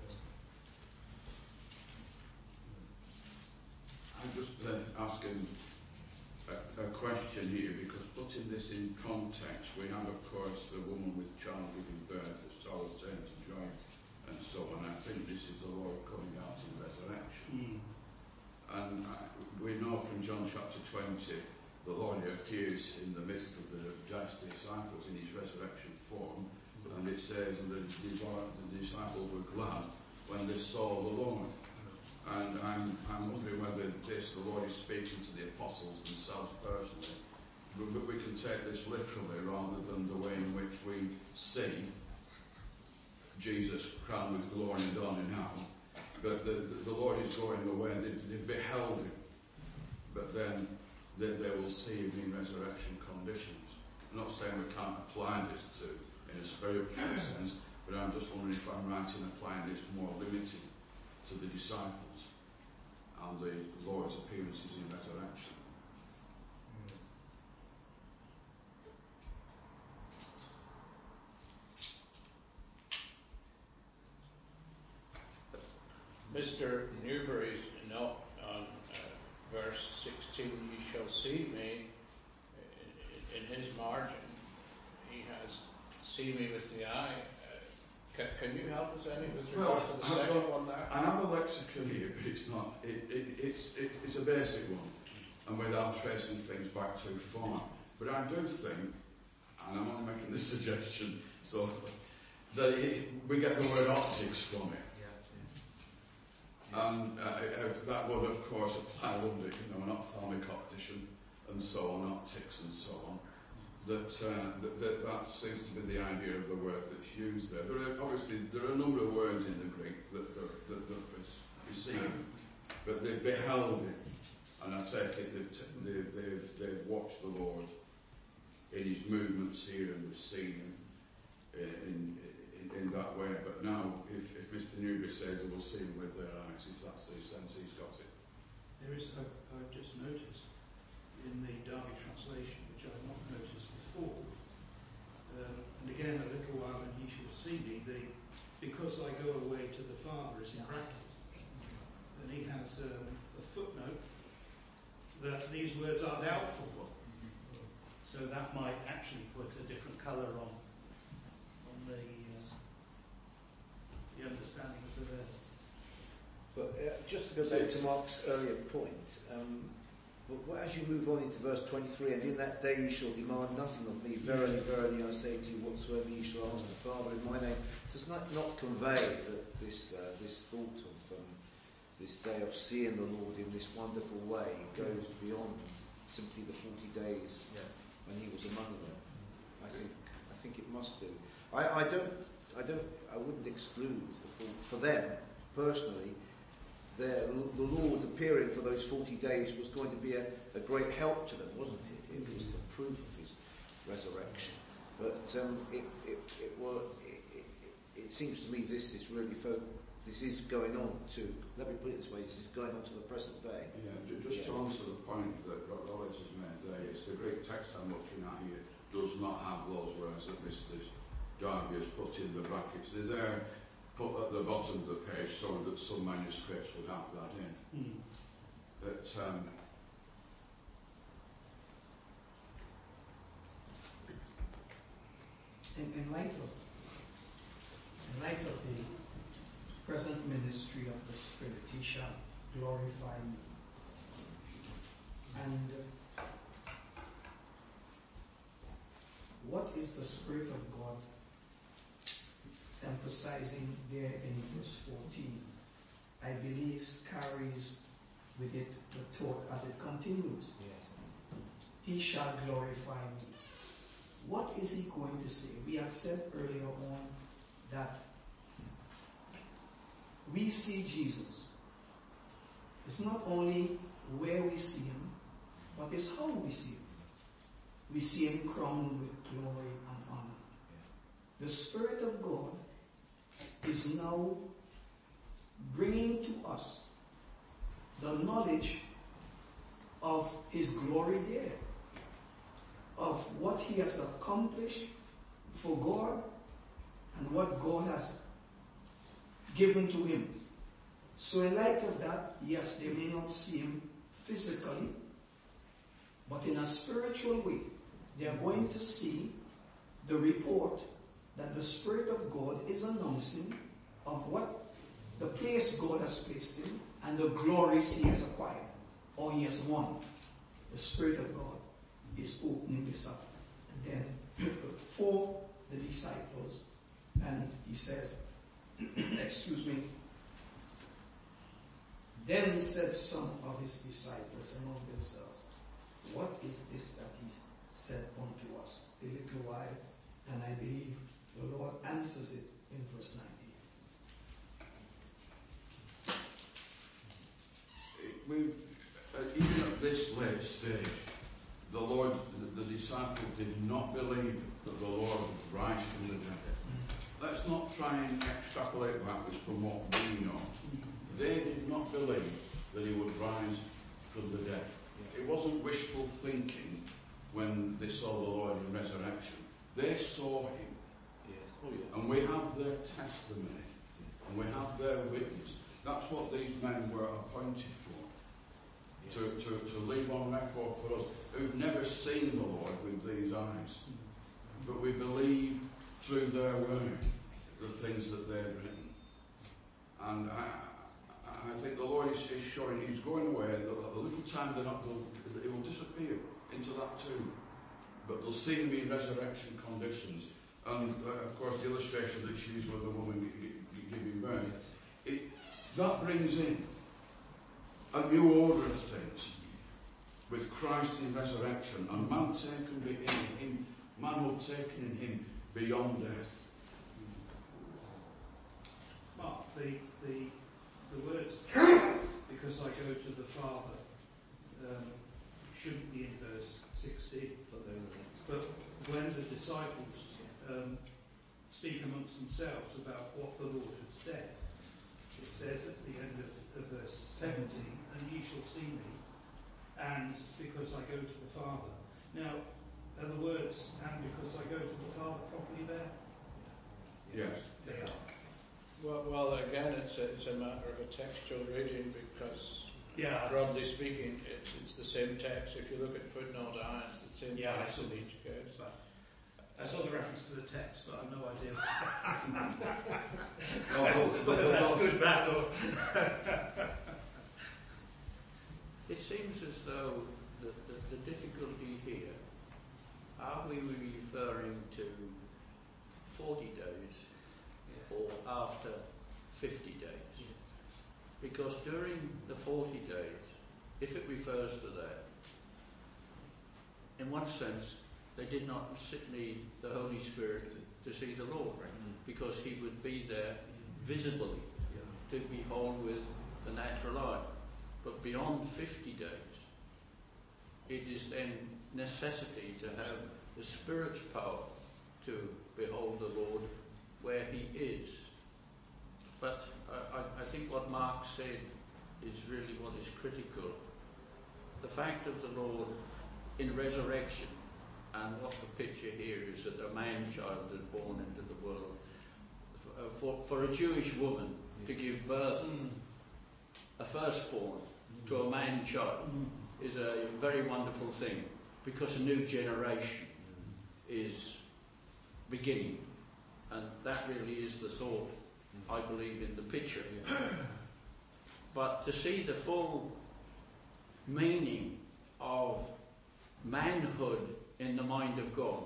I'm just uh, asking a, a question here, because putting this in context, we have, of course, the woman with child giving birth, as sorrow turned to joy, and so on. I think this is the Lord coming out in resurrection. Mm. And I, we know from John chapter twenty, the Lord appears in the midst of the disciples in his resurrection form, and it says, and the, the disciples were glad when they saw the Lord. And I'm, I'm wondering whether this, the Lord is speaking to the apostles themselves personally. But we can take this literally rather than the way in which we see Jesus crowned with glory and honor now. But the, the, the Lord is going away. They, they beheld him. But then they, they will see him in resurrection conditions. I'm not saying we can't apply this to in a spiritual sense, but I'm just wondering if I'm right in applying this more limited to the disciples and the Lord's appearances in resurrection. Mister Newberry's note on uh, verse verse sixteen, "Ye shall see me," in, in his margin, he has "see me with the eye." Uh, can, can you help us any with regard Well, to the I've second got- one there? I have a lexicon here, but it's not. It, it, it's, it, it's a basic one, and without tracing things back too far. But I do think, and I'm only making this suggestion, so that it, we get the word optics from it. And uh, uh, that would, of course, apply, wouldn't it? You know, an ophthalmic optician, and so on, optics, and so on. That, uh, that, that that seems to be the idea of the word that's used there. There are obviously there are a number of words in the Greek that that, that, that receive, but they beheld it, and I take it they've, t- they've, they've, they've watched the Lord in his movements here and they've seen him in, in, in that way. But now, if, if Mister Newby says they will see him with their eyes, is that's the sense he's got it. There is, I've, I've just noticed in the Derby translation, which I've not noticed before, um, and again a little while and ye shall see me, the "because I go away to the Father" is in brackets. And he has um, a footnote that these words are doubtful. So that might actually put a different colour on on the uh, the understanding of the verse. But uh, just to go back to Mark's earlier point, um, but as you move on into verse twenty-three, "And in that day ye shall demand nothing of me. Verily, verily, I say to you, whatsoever ye shall ask the Father in my name." Does that not convey that this uh, this thought of um, this day of seeing the Lord in this wonderful way goes beyond simply the forty days Yes. when he was among them? I think I think it must do. I, I don't I don't I wouldn't exclude the thought for them personally. Their, the Lord appearing for those forty days was going to be a, a great help to them, wasn't it? It was the proof of his resurrection. But um, it, it, it, were, it, it, it seems to me this is really fo- this is going on to, let me put it this way, this is going on to the present day. Yeah, ju- just Yeah. to answer the point that Robert has made there, it's the Greek text I'm looking at here does not have those words that Mister Darby has put in the brackets. They're there, put at the bottom of the page, so that some manuscripts would have that in. Mm. But um, In, in light of in light of the present ministry of the Spirit, he shall glorify me. And uh, what is the Spirit of God emphasizing there in verse fourteen? I believe carries with it the thought as it continues. Yes. He shall glorify me. What is he going to say? We had said earlier on that we see Jesus. It's not only where we see him, but it's how we see him. We see him crowned with glory and honor. The Spirit of God is now bringing to us the knowledge of his glory there, of what he has accomplished for God and what God has given to him. So in light of that, yes, they may not see him physically, but in a spiritual way, they are going to see the report that the Spirit of God is announcing of what the place God has placed him and the glories he has acquired or he has won. The Spirit of God is opening this up. And then for the disciples, and he says, excuse me, then said some of his disciples among themselves, what is this that he said unto us a little while? And I believe the Lord answers it in verse nineteen. we've, uh, even at this late stage, the Lord, the, the disciples did not believe that the Lord would rise from the dead. Let's not try and extrapolate backwards from what we know. They did not believe that he would rise from the dead. It wasn't wishful thinking when they saw the Lord in resurrection. They saw him. Yes. Oh, yes. And we have their testimony. And we have their witness. That's what these men were appointed for. to, to, to leave on record for us who've never seen the Lord with these eyes, but we believe through their work the things that they've written. And I, I think the Lord is, is showing, He's going away, the, the little time they're not, it will disappear into that tomb. But they'll see Him in resurrection conditions. And uh, of course the illustration that she used with the woman giving birth, it, that brings in a new order of things with Christ in resurrection, and man taken in Him, manhood taken in Him beyond death. Mark, the, the, the words, because I go to the Father, um, shouldn't be in verse sixteen. But when the disciples um, speak amongst themselves about what the Lord had said, it says at the end of, of verse seventeen, and ye shall see me, and because I go to the Father. Now, are the words, and because I go to the Father, properly there? Yes. They are. Well, well again, it's a, it's a matter of a textual reading, because Yeah. broadly speaking, it's, it's the same text. If you look at footnote I, it's the same Yeah, text I saw in each case. I saw the reference to the text, but I've no idea. Good, bad, or... It seems as though the, the, the difficulty here, are we referring to forty days or after fifty days? Because during the forty days, if it refers to that, in one sense, they did not need the Holy Spirit to see the Lord, because He would be there visibly to behold with the natural eye. But beyond fifty days, it is then necessity to have the Spirit's power to behold the Lord where He is. But I, I think what Mark said is really what is critical. The fact of the Lord in resurrection, and what the picture here is that a man-child is born into the world. For, for a Jewish woman to give birth, mm. a firstborn, mm. to a man-child mm. is a very wonderful thing, because a new generation mm. is beginning. And that really is the thought, I believe, in the picture. But to see the full meaning of manhood in the mind of God,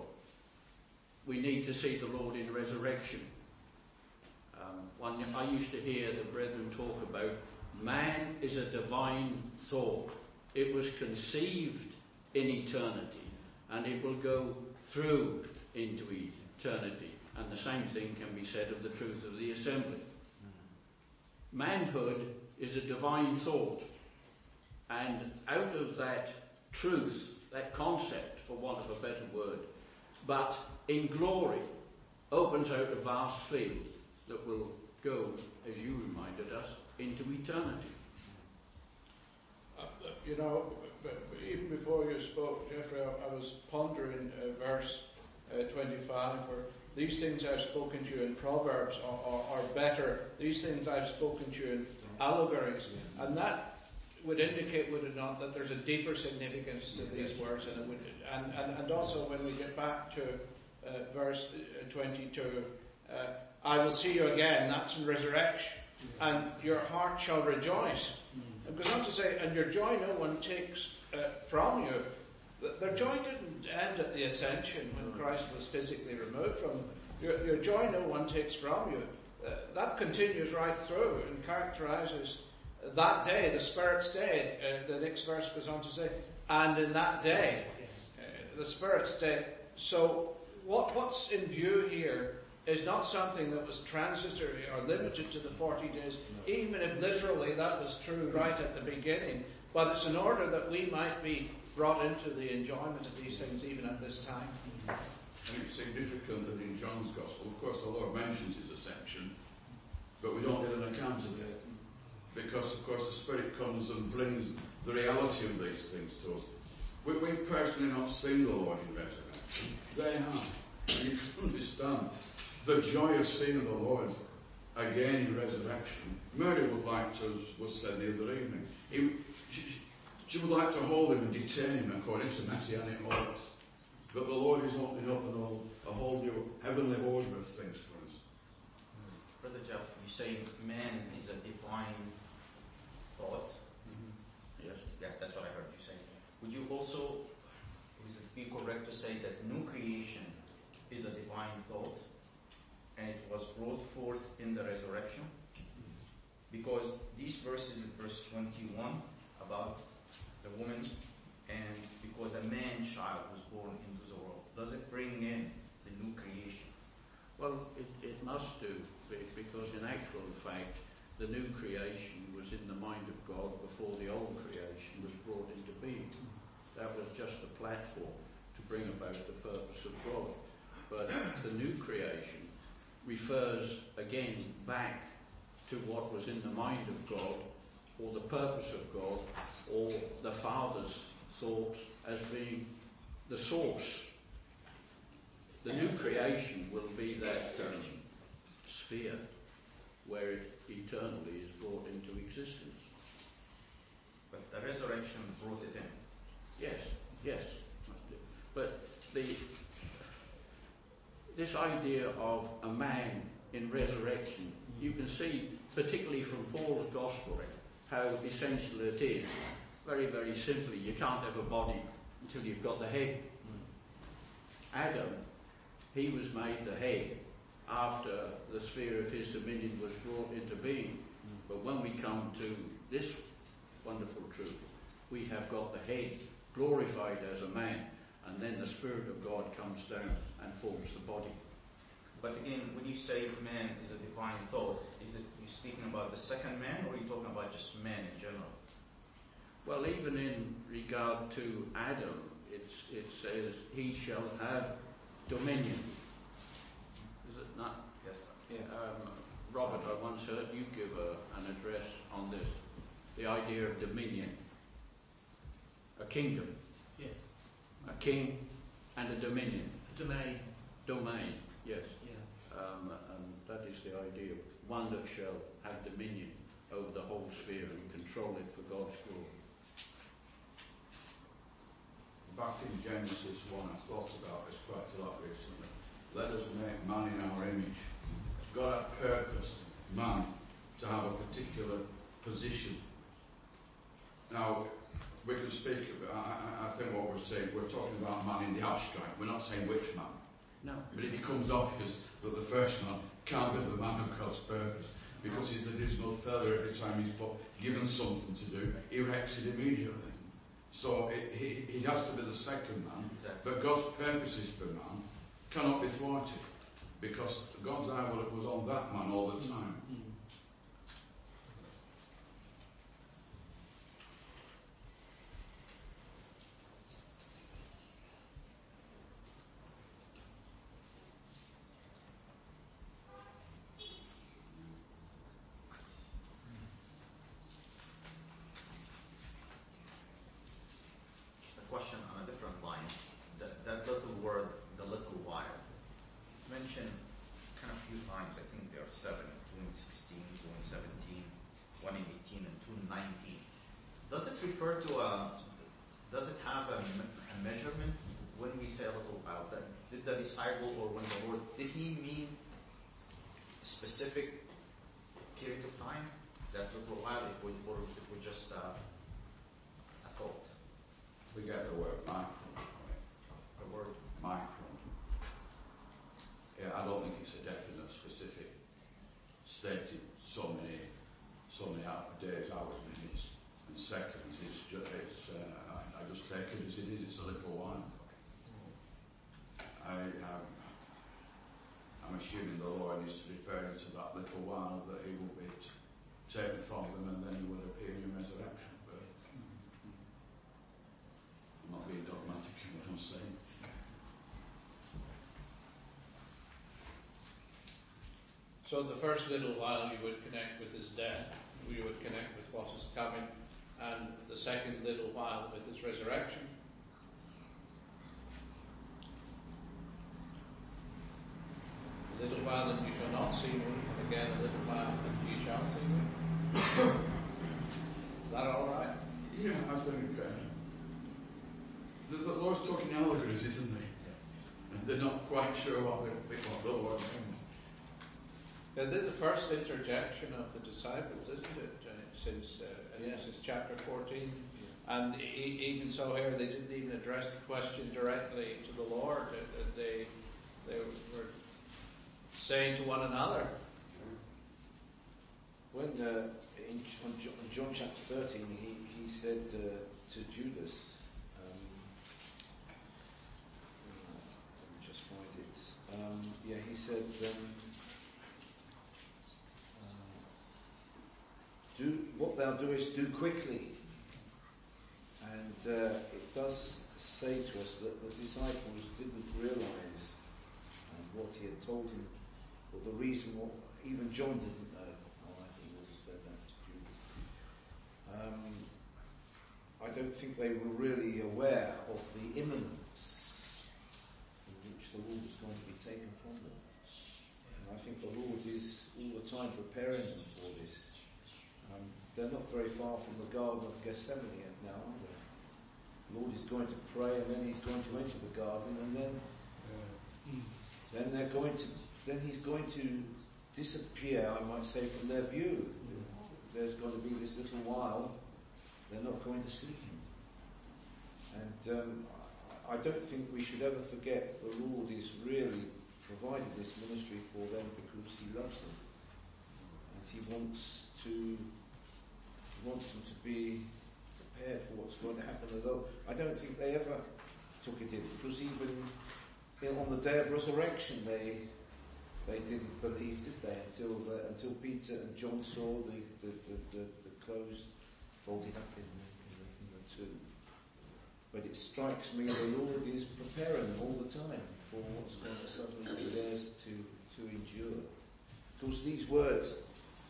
we need to see the Lord in resurrection. Um, one, I used to hear the brethren talk about man is a divine thought. It was conceived in eternity, and it will go through into eternity. And the same thing can be said of the truth of the assembly. Manhood is a divine thought, and out of that truth, that concept, for want of a better word, but in glory, opens out a vast field that will go, as you reminded us, into eternity. Uh, you know, even before you spoke, Jeffrey, I, I was pondering uh, verse uh, twenty-five, where these things I've spoken to you in Proverbs are, are, are better. These things I've spoken to you in allegories. And that would indicate, would it not, that there's a deeper significance to these words. And, it would, and, and, and also when we get back to uh, verse twenty-two, uh, I will see you again, that's in resurrection, and your heart shall rejoice. It goes on to say, and your joy no one takes uh, from you. Their joy didn't end at the ascension when Christ was physically removed from them. Your, your joy no one takes from you. Uh, that continues right through and characterizes that day, the Spirit's day. Uh, the next verse goes on to say, and in that day, uh, the Spirit's day. So what, what's in view here is not something that was transitory or limited to the forty days, even if literally that was true right at the beginning. But it's in order that we might be brought into the enjoyment of these things even at this time. And it's significant that in John's Gospel, of course, the Lord mentions his ascension, but we don't get an account of it. Because, of course, the Spirit comes and brings the reality of these things to us. We, we've personally not seen the Lord in resurrection. They have. And you can understand the joy of seeing the Lord again in resurrection. Mary would like to, was said the other evening, he, she, She would like to hold him and detain him according to messianic laws. But the Lord is opening up a whole, a whole new heavenly order of things for us. Brother Jeff, you say man is a divine thought. Mm-hmm. Yes. Yeah, that's what I heard you say. Would you also, would it be correct to say that new creation is a divine thought and it was brought forth in the resurrection? Because these verses in verse twenty-one about the woman and because a man-child was born into the world, does it bring in the new creation? Well, it, it must do, because in actual fact, the new creation was in the mind of God before the old creation was brought into being. That was just a platform to bring about the purpose of God. But the new creation refers again back to what was in the mind of God, or the purpose of God, or the Father's thought as being the source. The new creation will be that um, sphere where it eternally is brought into existence. But the resurrection brought it in. Yes, yes. But the this idea of a man in resurrection, you can see, particularly from Paul's gospel, how essential it is. Very, very simply, you can't have a body until you've got the head. Adam, he was made the head after the sphere of his dominion was brought into being. But when we come to this wonderful truth, we have got the head glorified as a man, and then the Spirit of God comes down and forms the body. But again, when you say man is a divine thought, is it you speaking about the second man, or are you talking about just man in general? Well, even in regard to Adam, it's, it says he shall have dominion. Is it not? Yes, sir. Yeah. Um, Robert, I once heard you give a, an address on this. The idea of dominion. A kingdom. Yeah. A king and a dominion. A domain. Domain, yes. Yeah. Um, and that is the idea. One that shall have dominion over the whole sphere and control it for God's glory. Back in Genesis one, I thought about this quite a lot recently. Let us make man in our image. God had purposed man to have a particular position. Now, we can speak about, I, I think what we're saying, we're talking about man in the abstract. We're not saying which man. No. But it becomes obvious that the first man can't be the man of God's purpose, because he's a dismal feather every time he's put, given something to do, he wrecks it immediately. So it, he, he has to be the second man, Exactly. but God's purposes for man cannot be thwarted, because God's eye was on that man all the time. Mm. A question on a different line. That, that little word, the little while, it's mentioned kind of a few times. I think there are seven, two in sixteen, two in seventeen, one in eighteen, and two in nineteen. Does it refer to a, does it have a, a measurement when we say a little while? That, did the disciple, or when the Lord, did he mean a specific period of time? That little while, it would, or it was just uh, a thought? We get the word micron from it. A word. Micron. Yeah, I don't think it's a definite, specific, stated so many, so many days, hours, minutes, and seconds. It's just, it's, uh, I, I just take it as it is. It's a little while. I, um, I'm assuming the Lord is referring to that little while that He will be t- taken from them, and then He will appear in resurrection. But I'm not being dogmatic in what I'm saying. So the first little while you would connect with his death, you would connect with what is coming, and the second little while with his resurrection. A little while and you shall not see me, and again a little while and you shall see me. Is that all right? Yeah, I think uh, the, the Lord's talking allegories, isn't he? And they're not quite sure what they think what the Lord means. Uh, this is the first interjection of the disciples, isn't it? Uh, since uh, Yeah. this is chapter fourteen. And e- even so here, they didn't even address the question directly to the Lord. Uh, they, they were saying to one another. When uh, in John, John chapter thirteen, he, he said uh, to Judas, um, uh, let me just find it. Um, yeah, he said, um, uh, "Do what thou doest, do quickly." And uh, it does say to us that the disciples didn't realise um, what he had told him, or the reason what even John didn't know. Oh, I think he would have said that to Judas. Um, I don't think they were really aware of the imminence in which the Lord was going to be taken from them. And I think the Lord is all the time preparing them for this. Um, they're not very far from the Garden of Gethsemane now, are they? The Lord is going to pray, and then he's going to enter the garden, and then Yeah. then they're going to then he's going to disappear, I might say, from their view. There's going to be this little while they're not going to see him. And um, I don't think we should ever forget the Lord is really provided this ministry for them because he loves them, and he wants to he wants them to be prepared for what's going to happen. Although I don't think they ever took it in, because even you know, on the day of resurrection they they didn't believe, did they? Until the, until Peter and John saw the the, the, the, the clothes folded up in the, in the, in the tomb. But it strikes me the Lord is preparing them all the time for what's going to suddenly be theirs to to endure. Because these words,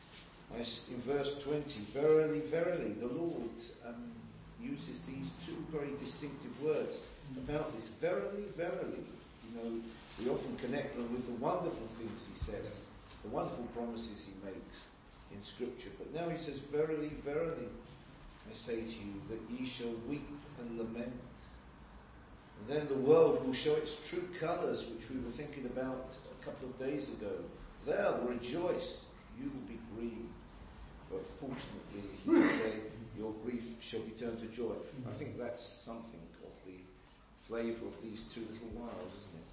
in verse twenty, verily, verily, the Lord um, uses these two very distinctive words about this. Verily, verily. You know, we often connect them with the wonderful things he says, the wonderful promises he makes in Scripture. But now he says, verily, verily, I say to you, that ye shall weep and lament. And then the world will show its true colours, which we were thinking about a couple of days ago. They'll rejoice, you will be grieved. But fortunately, he will say, your grief shall be turned to joy. I think that's something of the flavour of these two little whiles, isn't it?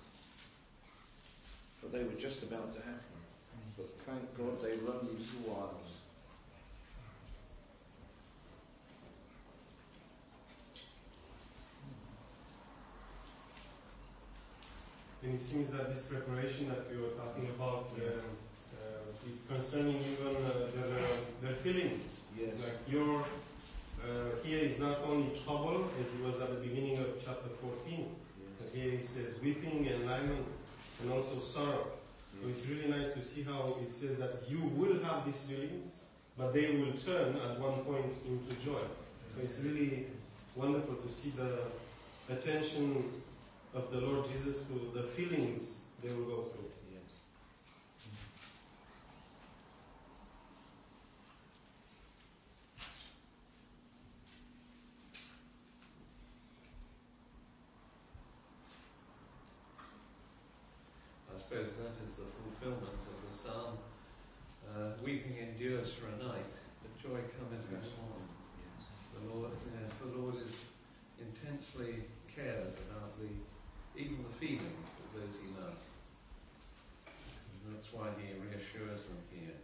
But they were just about to happen. But thank God they were only little whiles. And it seems that this preparation that we were talking about uh, uh, is concerning even uh, their, uh, their feelings. Yes. Like your uh, here is not only trouble, as it was at the beginning of chapter fourteen. Yes. But here it says weeping and lament, and also sorrow. Yes. So it's really nice to see how it says that you will have these feelings, but they will turn at one point into joy. So it's really wonderful to see the attention of the Lord Jesus to the feelings they will go through. Yes. I suppose that is the fulfillment of the psalm. Uh, weeping endures for a night, but joy cometh in the morning. Yes. The Lord, yes, the Lord is intensely cares about the even the feelings of those he loves. And that's why he reassures them here.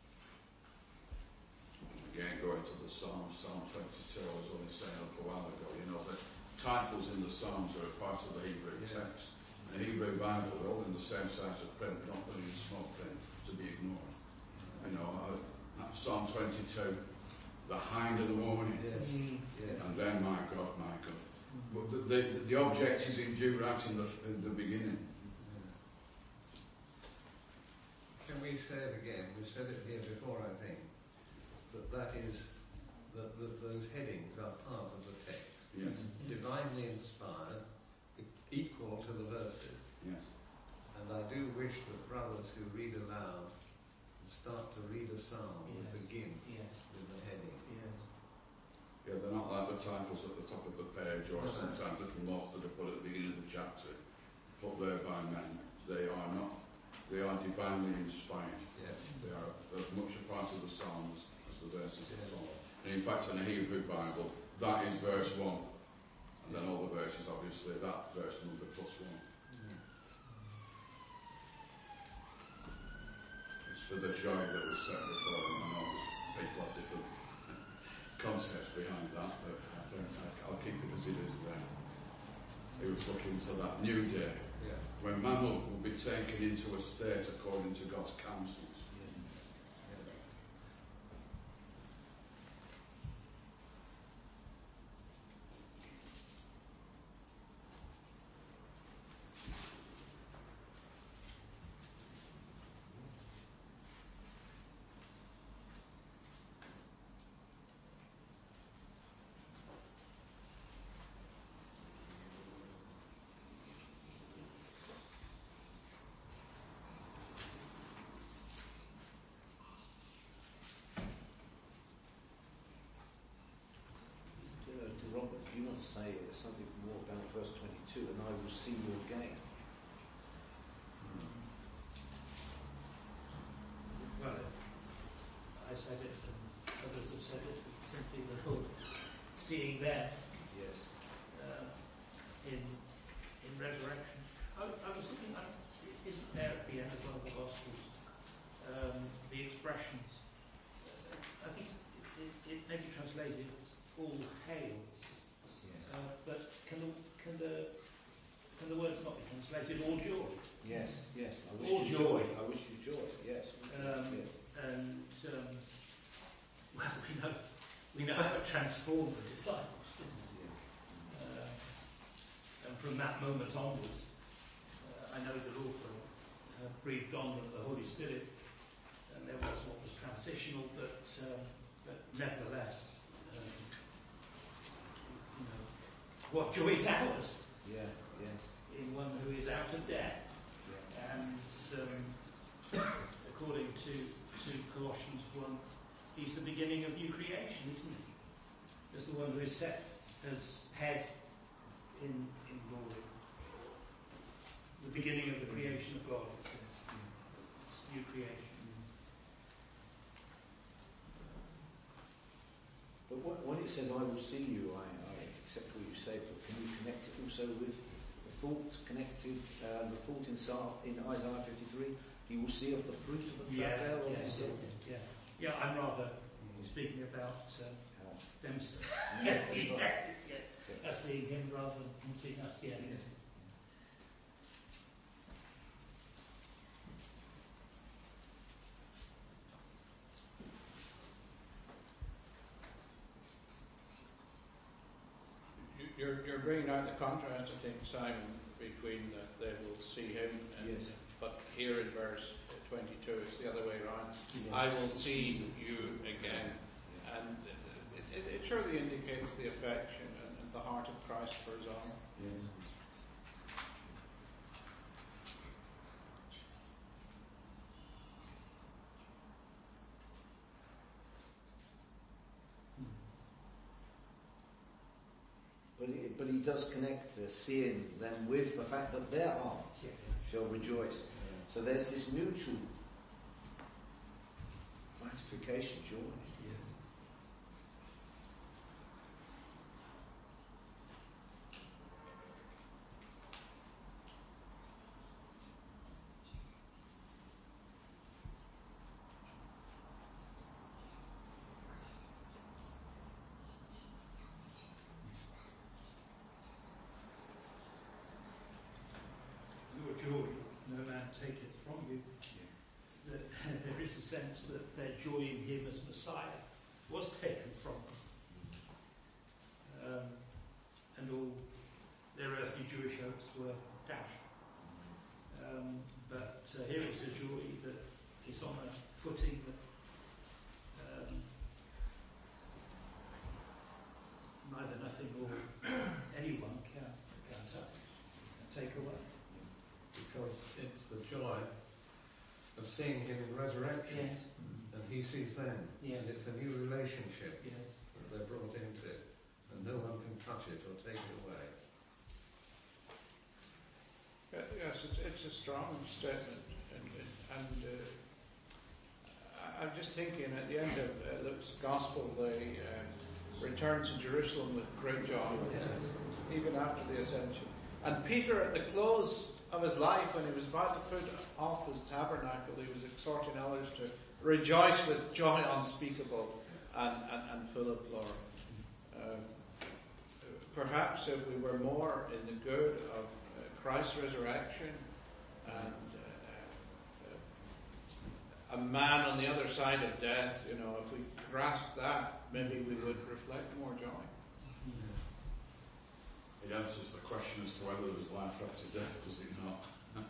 Again, going to the Psalms, Psalm twenty-two, I was only saying a little while ago, you know, the titles in the Psalms are a part of the Hebrew Yeah. text. And the Hebrew Bible are all in the same size of print, not only in small print, to be ignored. You know, uh, Psalm twenty-two, the hind of the morning, Yes. Yes. and then my God, my God. But the, the, the object is in view right in the, in the beginning. Can we say it again? We've said it here before, I think, that that is, that, that those headings are part of the text. Yes, Divinely inspired, equal to the verses. yes. And I do wish that brothers who read aloud and start to read a psalm would Yes. begin Yes. with the heading. Yes. Yeah, they're not like the titles at the top of the page, or sometimes little notes that are put at the beginning of the chapter, put there by men. They are not. They are divinely inspired. Yeah. They are as much a part of the Psalms as the verses of the Psalm. And in fact, in a Hebrew Bible, that is verse one. And then all the verses, obviously, that verse number plus one. Mm. It's for the joy that was set before them. I know there's a lot of different concepts behind that, but I think I'll keep it as it is there. He was looking to that new day, Yeah. when man will, will be taken into a state according to God's counsels. Uh, to Robert, do you want to say something more about verse twenty-two, and I will see you again? Well, I said it, and others have said it, simply the whole seeing them Yes. uh, in in resurrection. I, I was looking at, isn't there at the end of one of the Gospels um, the expression? I think it, it, it may be translated "all hail," uh, but can the can the can the words not be translated "all joy"? Yes, yes. I wish All you joy. I wish you joy, yes. Um, yes. And um, well, we know we know how it transformed the disciples, didn't it? Uh, and from that moment onwards, uh, I know the Lord uh, breathed on the Holy Spirit, and there was what was transitional, but um, but nevertheless, um, you know, what joy is ours Yeah, yes. in one who is out of death, Yeah. and um, according to to Colossians one, he's the beginning of new creation, isn't he? As the one who is set as head in in glory. The beginning of the creation of God, it says. It's new creation. But what, when it says, I will see you, I, I accept what you say, but can you connect it also with the thought connected, uh, the thought in, Sa- in Isaiah fifty-three? You will see of the fruit of the Yeah, travail of yeah, his yeah, soul. yeah. Yeah, I'm rather speaking about um, How? them. Yes, Yes, that's right. yes, yes. Yes. Us seeing him rather than seeing us, yes. Yeah. You- You're, you're bringing out the contrast, I think, Simon, between that they will see him, and, Yes. but here in verse twenty-two, it's the other way around. Yes. I will see you again. And it, it, it surely indicates the affection and, and the heart of Christ for his own. Yes. But he, but he does connect uh, seeing them with the fact that their heart Yeah. shall rejoice. So there's this mutual gratification, joy. Your joy, no man taketh from you. That there is a sense that their joy in him as Messiah was taken from them. Um, and all their earthly Jewish hopes were dashed. Um, but uh, here is a joy that is on a footing that um, neither nothing or anyone can, can touch, can take away. Because it's the joy of seeing him in resurrection, Yes. and he sees them, Yes. and it's a new relationship. Yes. they're brought into it, and no one can touch it or take it away. Uh, yes, it's, it's a strong statement, and, and uh, I'm just thinking at the end of uh, Luke's Gospel, they uh, return to Jerusalem with great joy, even after the ascension. And Peter, at the close of his life, when he was about to put off his tabernacle, he was exhorting others to rejoice with joy unspeakable and, and, and full of glory. Um, perhaps if we were more in the good of Christ's resurrection and uh, uh, a man on the other side of death, you know, if we grasp that, maybe we would reflect more joy. It answers the question as to whether there was life after death, does it not?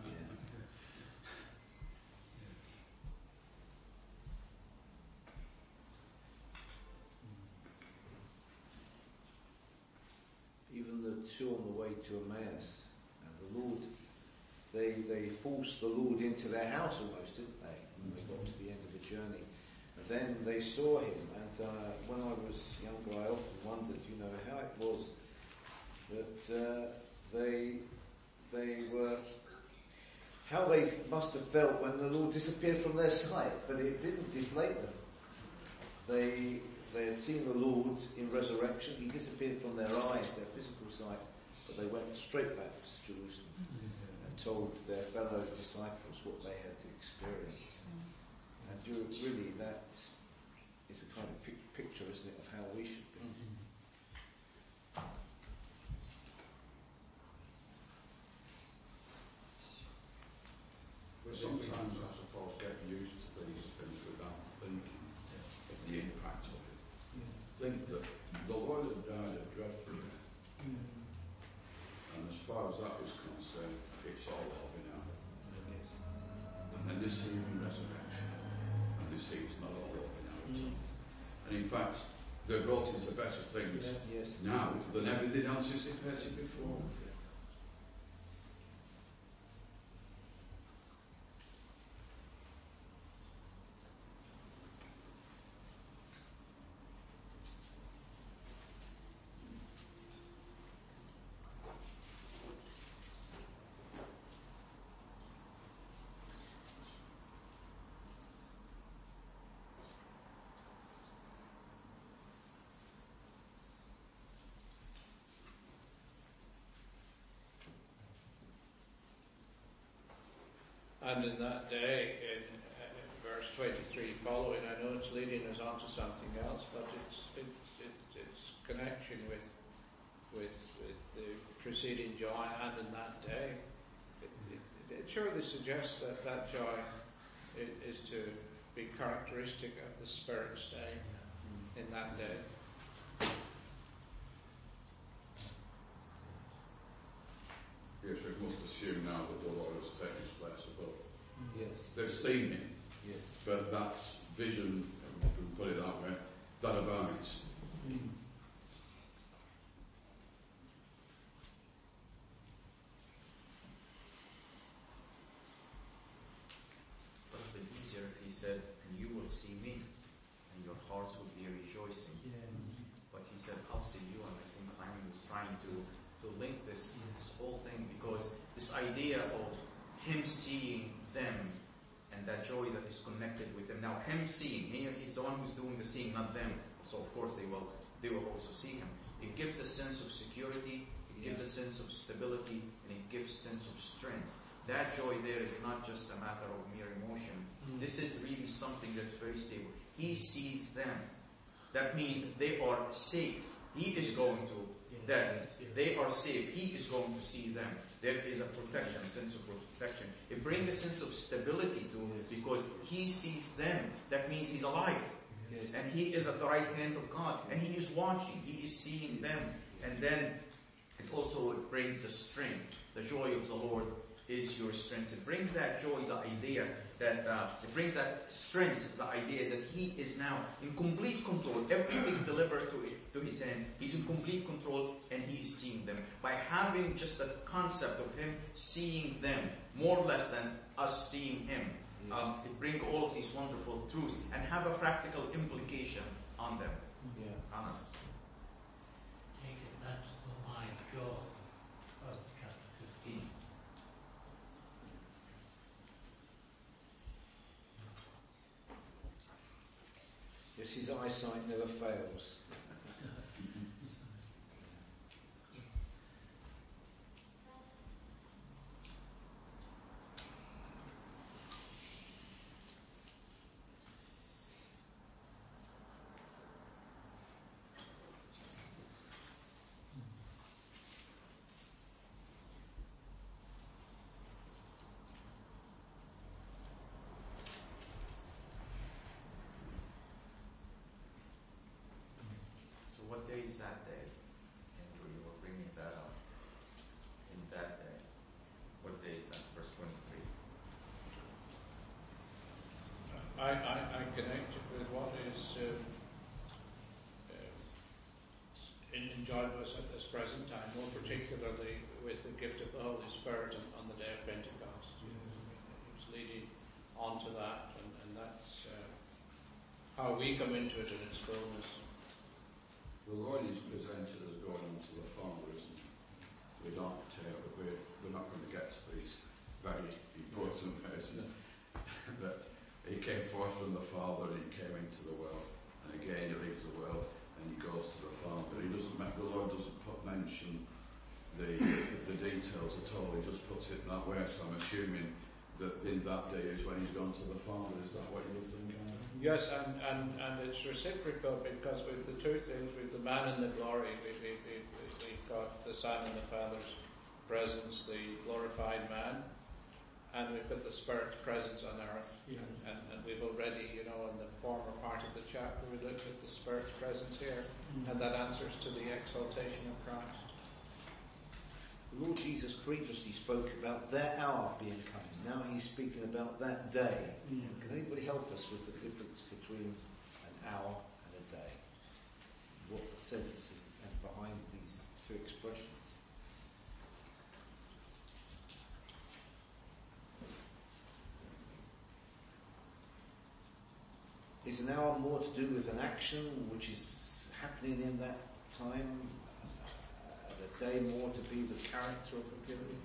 Even the two on the way to Emmaus, the Lord, they they forced the Lord into their house almost, didn't they? When they got to the end of the journey. And then they saw him, and uh, when I was younger I often wondered, you know, how it was that uh, they they were, how they must have felt when the Lord disappeared from their sight, but it didn't deflate them. They they had seen the Lord in resurrection, he disappeared from their eyes, their physical sight, but they went straight back to Jerusalem and told their fellow disciples what they had experienced. And you, really, that is a kind of pic- picture, isn't it, of how we should be. We sometimes, I suppose, get used to these things without thinking of the impact of it. Think that the Lord had died a dreadful death. And as far as that was concerned, it's all over now. Yes. And then they see him in resurrection. And they see it's not all over now at all. And in fact, they're brought into better things Yes. now than everything anticipated before. And in that day, in uh, verse twenty-three following, I know it's leading us on to something else, but it's it, it, it's connection with with with the preceding joy, and in that day, it, it, it surely suggests that that joy is to be characteristic of the Spirit's day in that day. Yes, we must assume now that the Lord has taken his place above. Yes. They've seen him, Yes. but that vision, if we can put it that way, that abides. But it would be easier if he said, and you will see me, and your hearts will be rejoicing. Yeah. But he said, I'll see you, and I think Simon was trying to, to link this, this whole thing, because this idea of him seeing them and that joy that is connected with them. Now, him seeing, he is the one who's doing the seeing, not them. So, of course, they will they will also see him. It gives a sense of security, it gives a sense of stability, and it gives a sense of strength. That joy there is not just a matter of mere emotion. Mm. This is really something that's very stable. He sees them. That means they are safe. He is going to death. They are safe. He is going to see them. There is a protection, a sense of protection. It brings a sense of stability to it because he sees them. That means he's alive. Yes. And he is at the right hand of God. And he is watching. He is seeing them. And then it also it brings the strength. The joy of the Lord is your strength. It brings that joy, the idea that, uh, it brings that strength, the idea that he is now in complete control. Everything delivered to, it, to his hand. He's in complete control and he is seeing them. By having just the concept of him seeing them, more or less than us seeing him, um, it brings all of these wonderful truths and have a practical implication on them. Yeah. Hannes. Take it that's the my joy of chapter fifteen. Yes, his eyesight never fails. What day is that day? Andrew, you were bringing that up. In that day. What day is that? Verse twenty-three. I, I, I connect it with what is um, uh, in, enjoyed us at this present time, more particularly with the gift of the Holy Spirit on, on the day of Pentecost. It was leading on to that, and, and that's uh, how we come into it in its fullness. The Lord is presented as going on to the Father, isn't he? We don't, uh, we're, we're not going to get to these very important verses. But he came forth from the Father and he came into the world. And again he leaves the world and he goes to the Father. He doesn't make, the Lord doesn't put, mention the, the, the details at all. He just puts it that way. So I'm assuming that in that day is when he's gone to the Father. Is that what you were thinking? Yes, and, and, and it's reciprocal because with the two things, with the man and the glory, we, we, we, we've got the Son and the Father's presence, the glorified man, and we've got the Spirit's presence on earth. Yeah. And, and we've already, you know, in the former part of the chapter, we looked at the Spirit's presence here, mm-hmm. and that answers to the exaltation of Christ. The Lord Jesus previously spoke about their hour being coming. Now he's speaking about that day. Mm. Can anybody help us with the difference between an hour and a day? What the sense and behind these two expressions? Is an hour more to do with an action which is happening in that time? A day more to be the character of the period?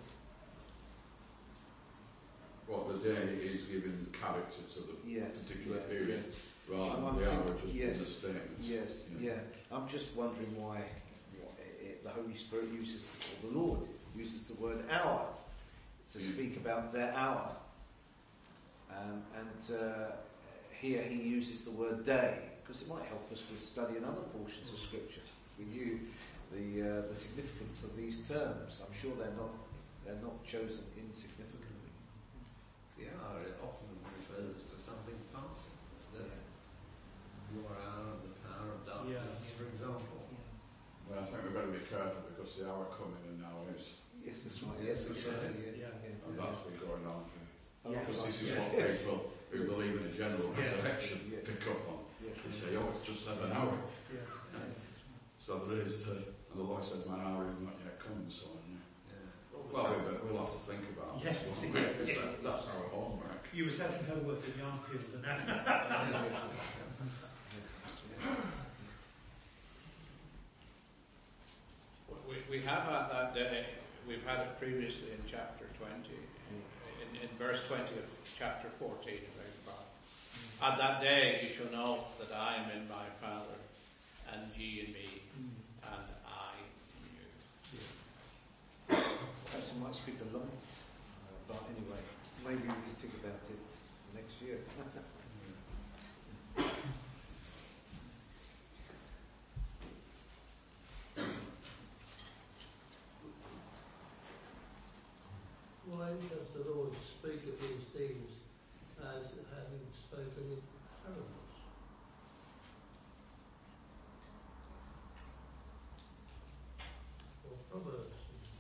Well, the day is giving character to the yes, particular yeah, period, yes. rather I'm, than I'm the thinking, hour just yes, in the statement. Yes, yeah. yeah. I'm just wondering why it, the Holy Spirit uses, or the Lord uses the word hour to yeah. speak about their hour. Um, and uh, here he uses the word day, because it might help us with studying other portions of Scripture. If we knew the uh, the significance of these terms, I'm sure they're not they're not chosen insignificantly. The hour it often refers to something passing. The your hour, the power of darkness, yeah. for example. Yeah. Well, I think we've got to be careful because the hour coming and now is. Yes, that's right. Yes, that's right. Yes. Yeah. Yeah. And that's been going on for. Yeah. Because this is yes. what yes. people who believe in a general yes. resurrection yes. pick up on. Yes. They say, oh, it just says an hour. Yes. Yeah. So there is, uh, and the Lord says, my hour is not yet come, so on. Yeah. Yeah. Well, we, we'll have to think about yes. this. Yes. Yes. Yes. That, that's our homework. You were setting homework in Yarnfield and that. we, we have had that day, we've had it previously in chapter twenty, in, in verse twenty of chapter fourteen, I beg your pardon. At that day you shall know that I am in my Father, and ye in me, and I in you. Perhaps I might speak a lot, uh, but anyway, maybe we can think about it next year. Why does the Lord speak of these things as having spoken in parables? Or proverbs?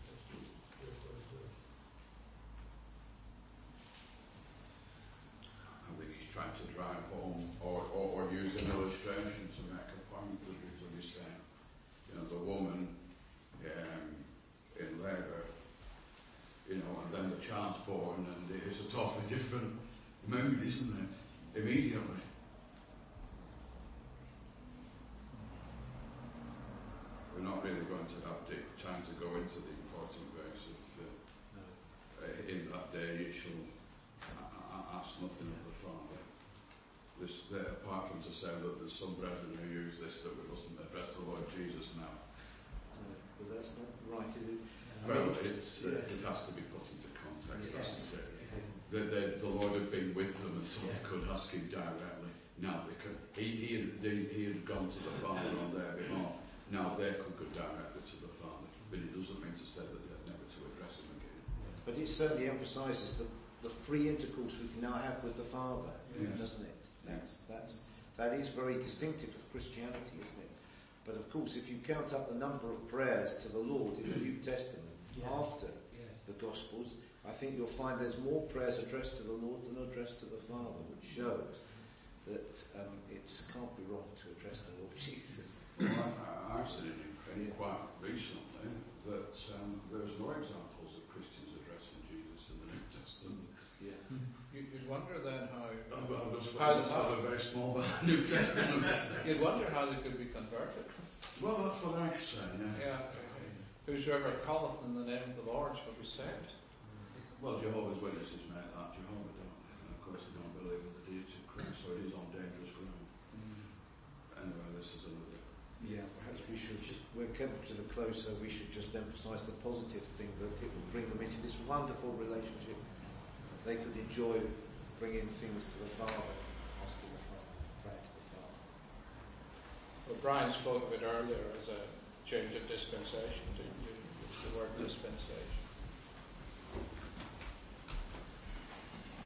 I think he's trying to drive home or, or, or use an illustration to make a point, as he's saying. You know, the woman um, in labour, you know, and then the child's born, and it's a totally different mood, isn't it? Immediately. we're not really going to have deep time to go into the important verse of uh, No. uh, in that day you shall a- a- ask nothing of the Father. This, uh, apart from to say that there's some brethren who use this that we mustn't address the Lord Jesus now. No, but that's not right, is it? I Well, mean, it's, uh, yes. it has to be put into context, Yes. hasn't it? The, the, the Lord had been with them and so they could ask him directly. Now they could. He, he, had, he had gone to the Father on their behalf. Now they could go directly to the Father. But it doesn't mean to say that they're never to address him again. But it certainly emphasises the, the free intercourse we can now have with the Father, Yes. doesn't it? That's, that's, that is very distinctive of Christianity, isn't it? But of course, if you count up the number of prayers to the Lord in the New Testament Yeah. after Yes. the Gospels, I think you'll find there's more prayers addressed to the Lord than addressed to the Father, which shows that um, it can't be wrong to address the Lord Jesus. Well, I, I've seen it in print quite recently that um, there's no examples of Christians addressing Jesus in the New Testament. Yeah. You, you'd wonder then how. Oh, well, I'm just how, waiting how for a very small New Testament. you'd wonder how they could be converted. Well, that's what I say. Yeah. Yeah. Whosoever calleth in the name of the Lord shall be saved. Well, Jehovah's Witnesses make that. Jehovah don't. And of course, they don't believe in the deity of Christ, so it is on dangerous ground. Anyway, this is another. Yeah, perhaps we should, we're coming to the close, so we should just emphasise the positive thing that it will bring them into this wonderful relationship. They could enjoy bringing things to the Father, asking the Father, praying to the Father. Well, Brian spoke of it earlier as a change of dispensation, didn't you? The word dispensation.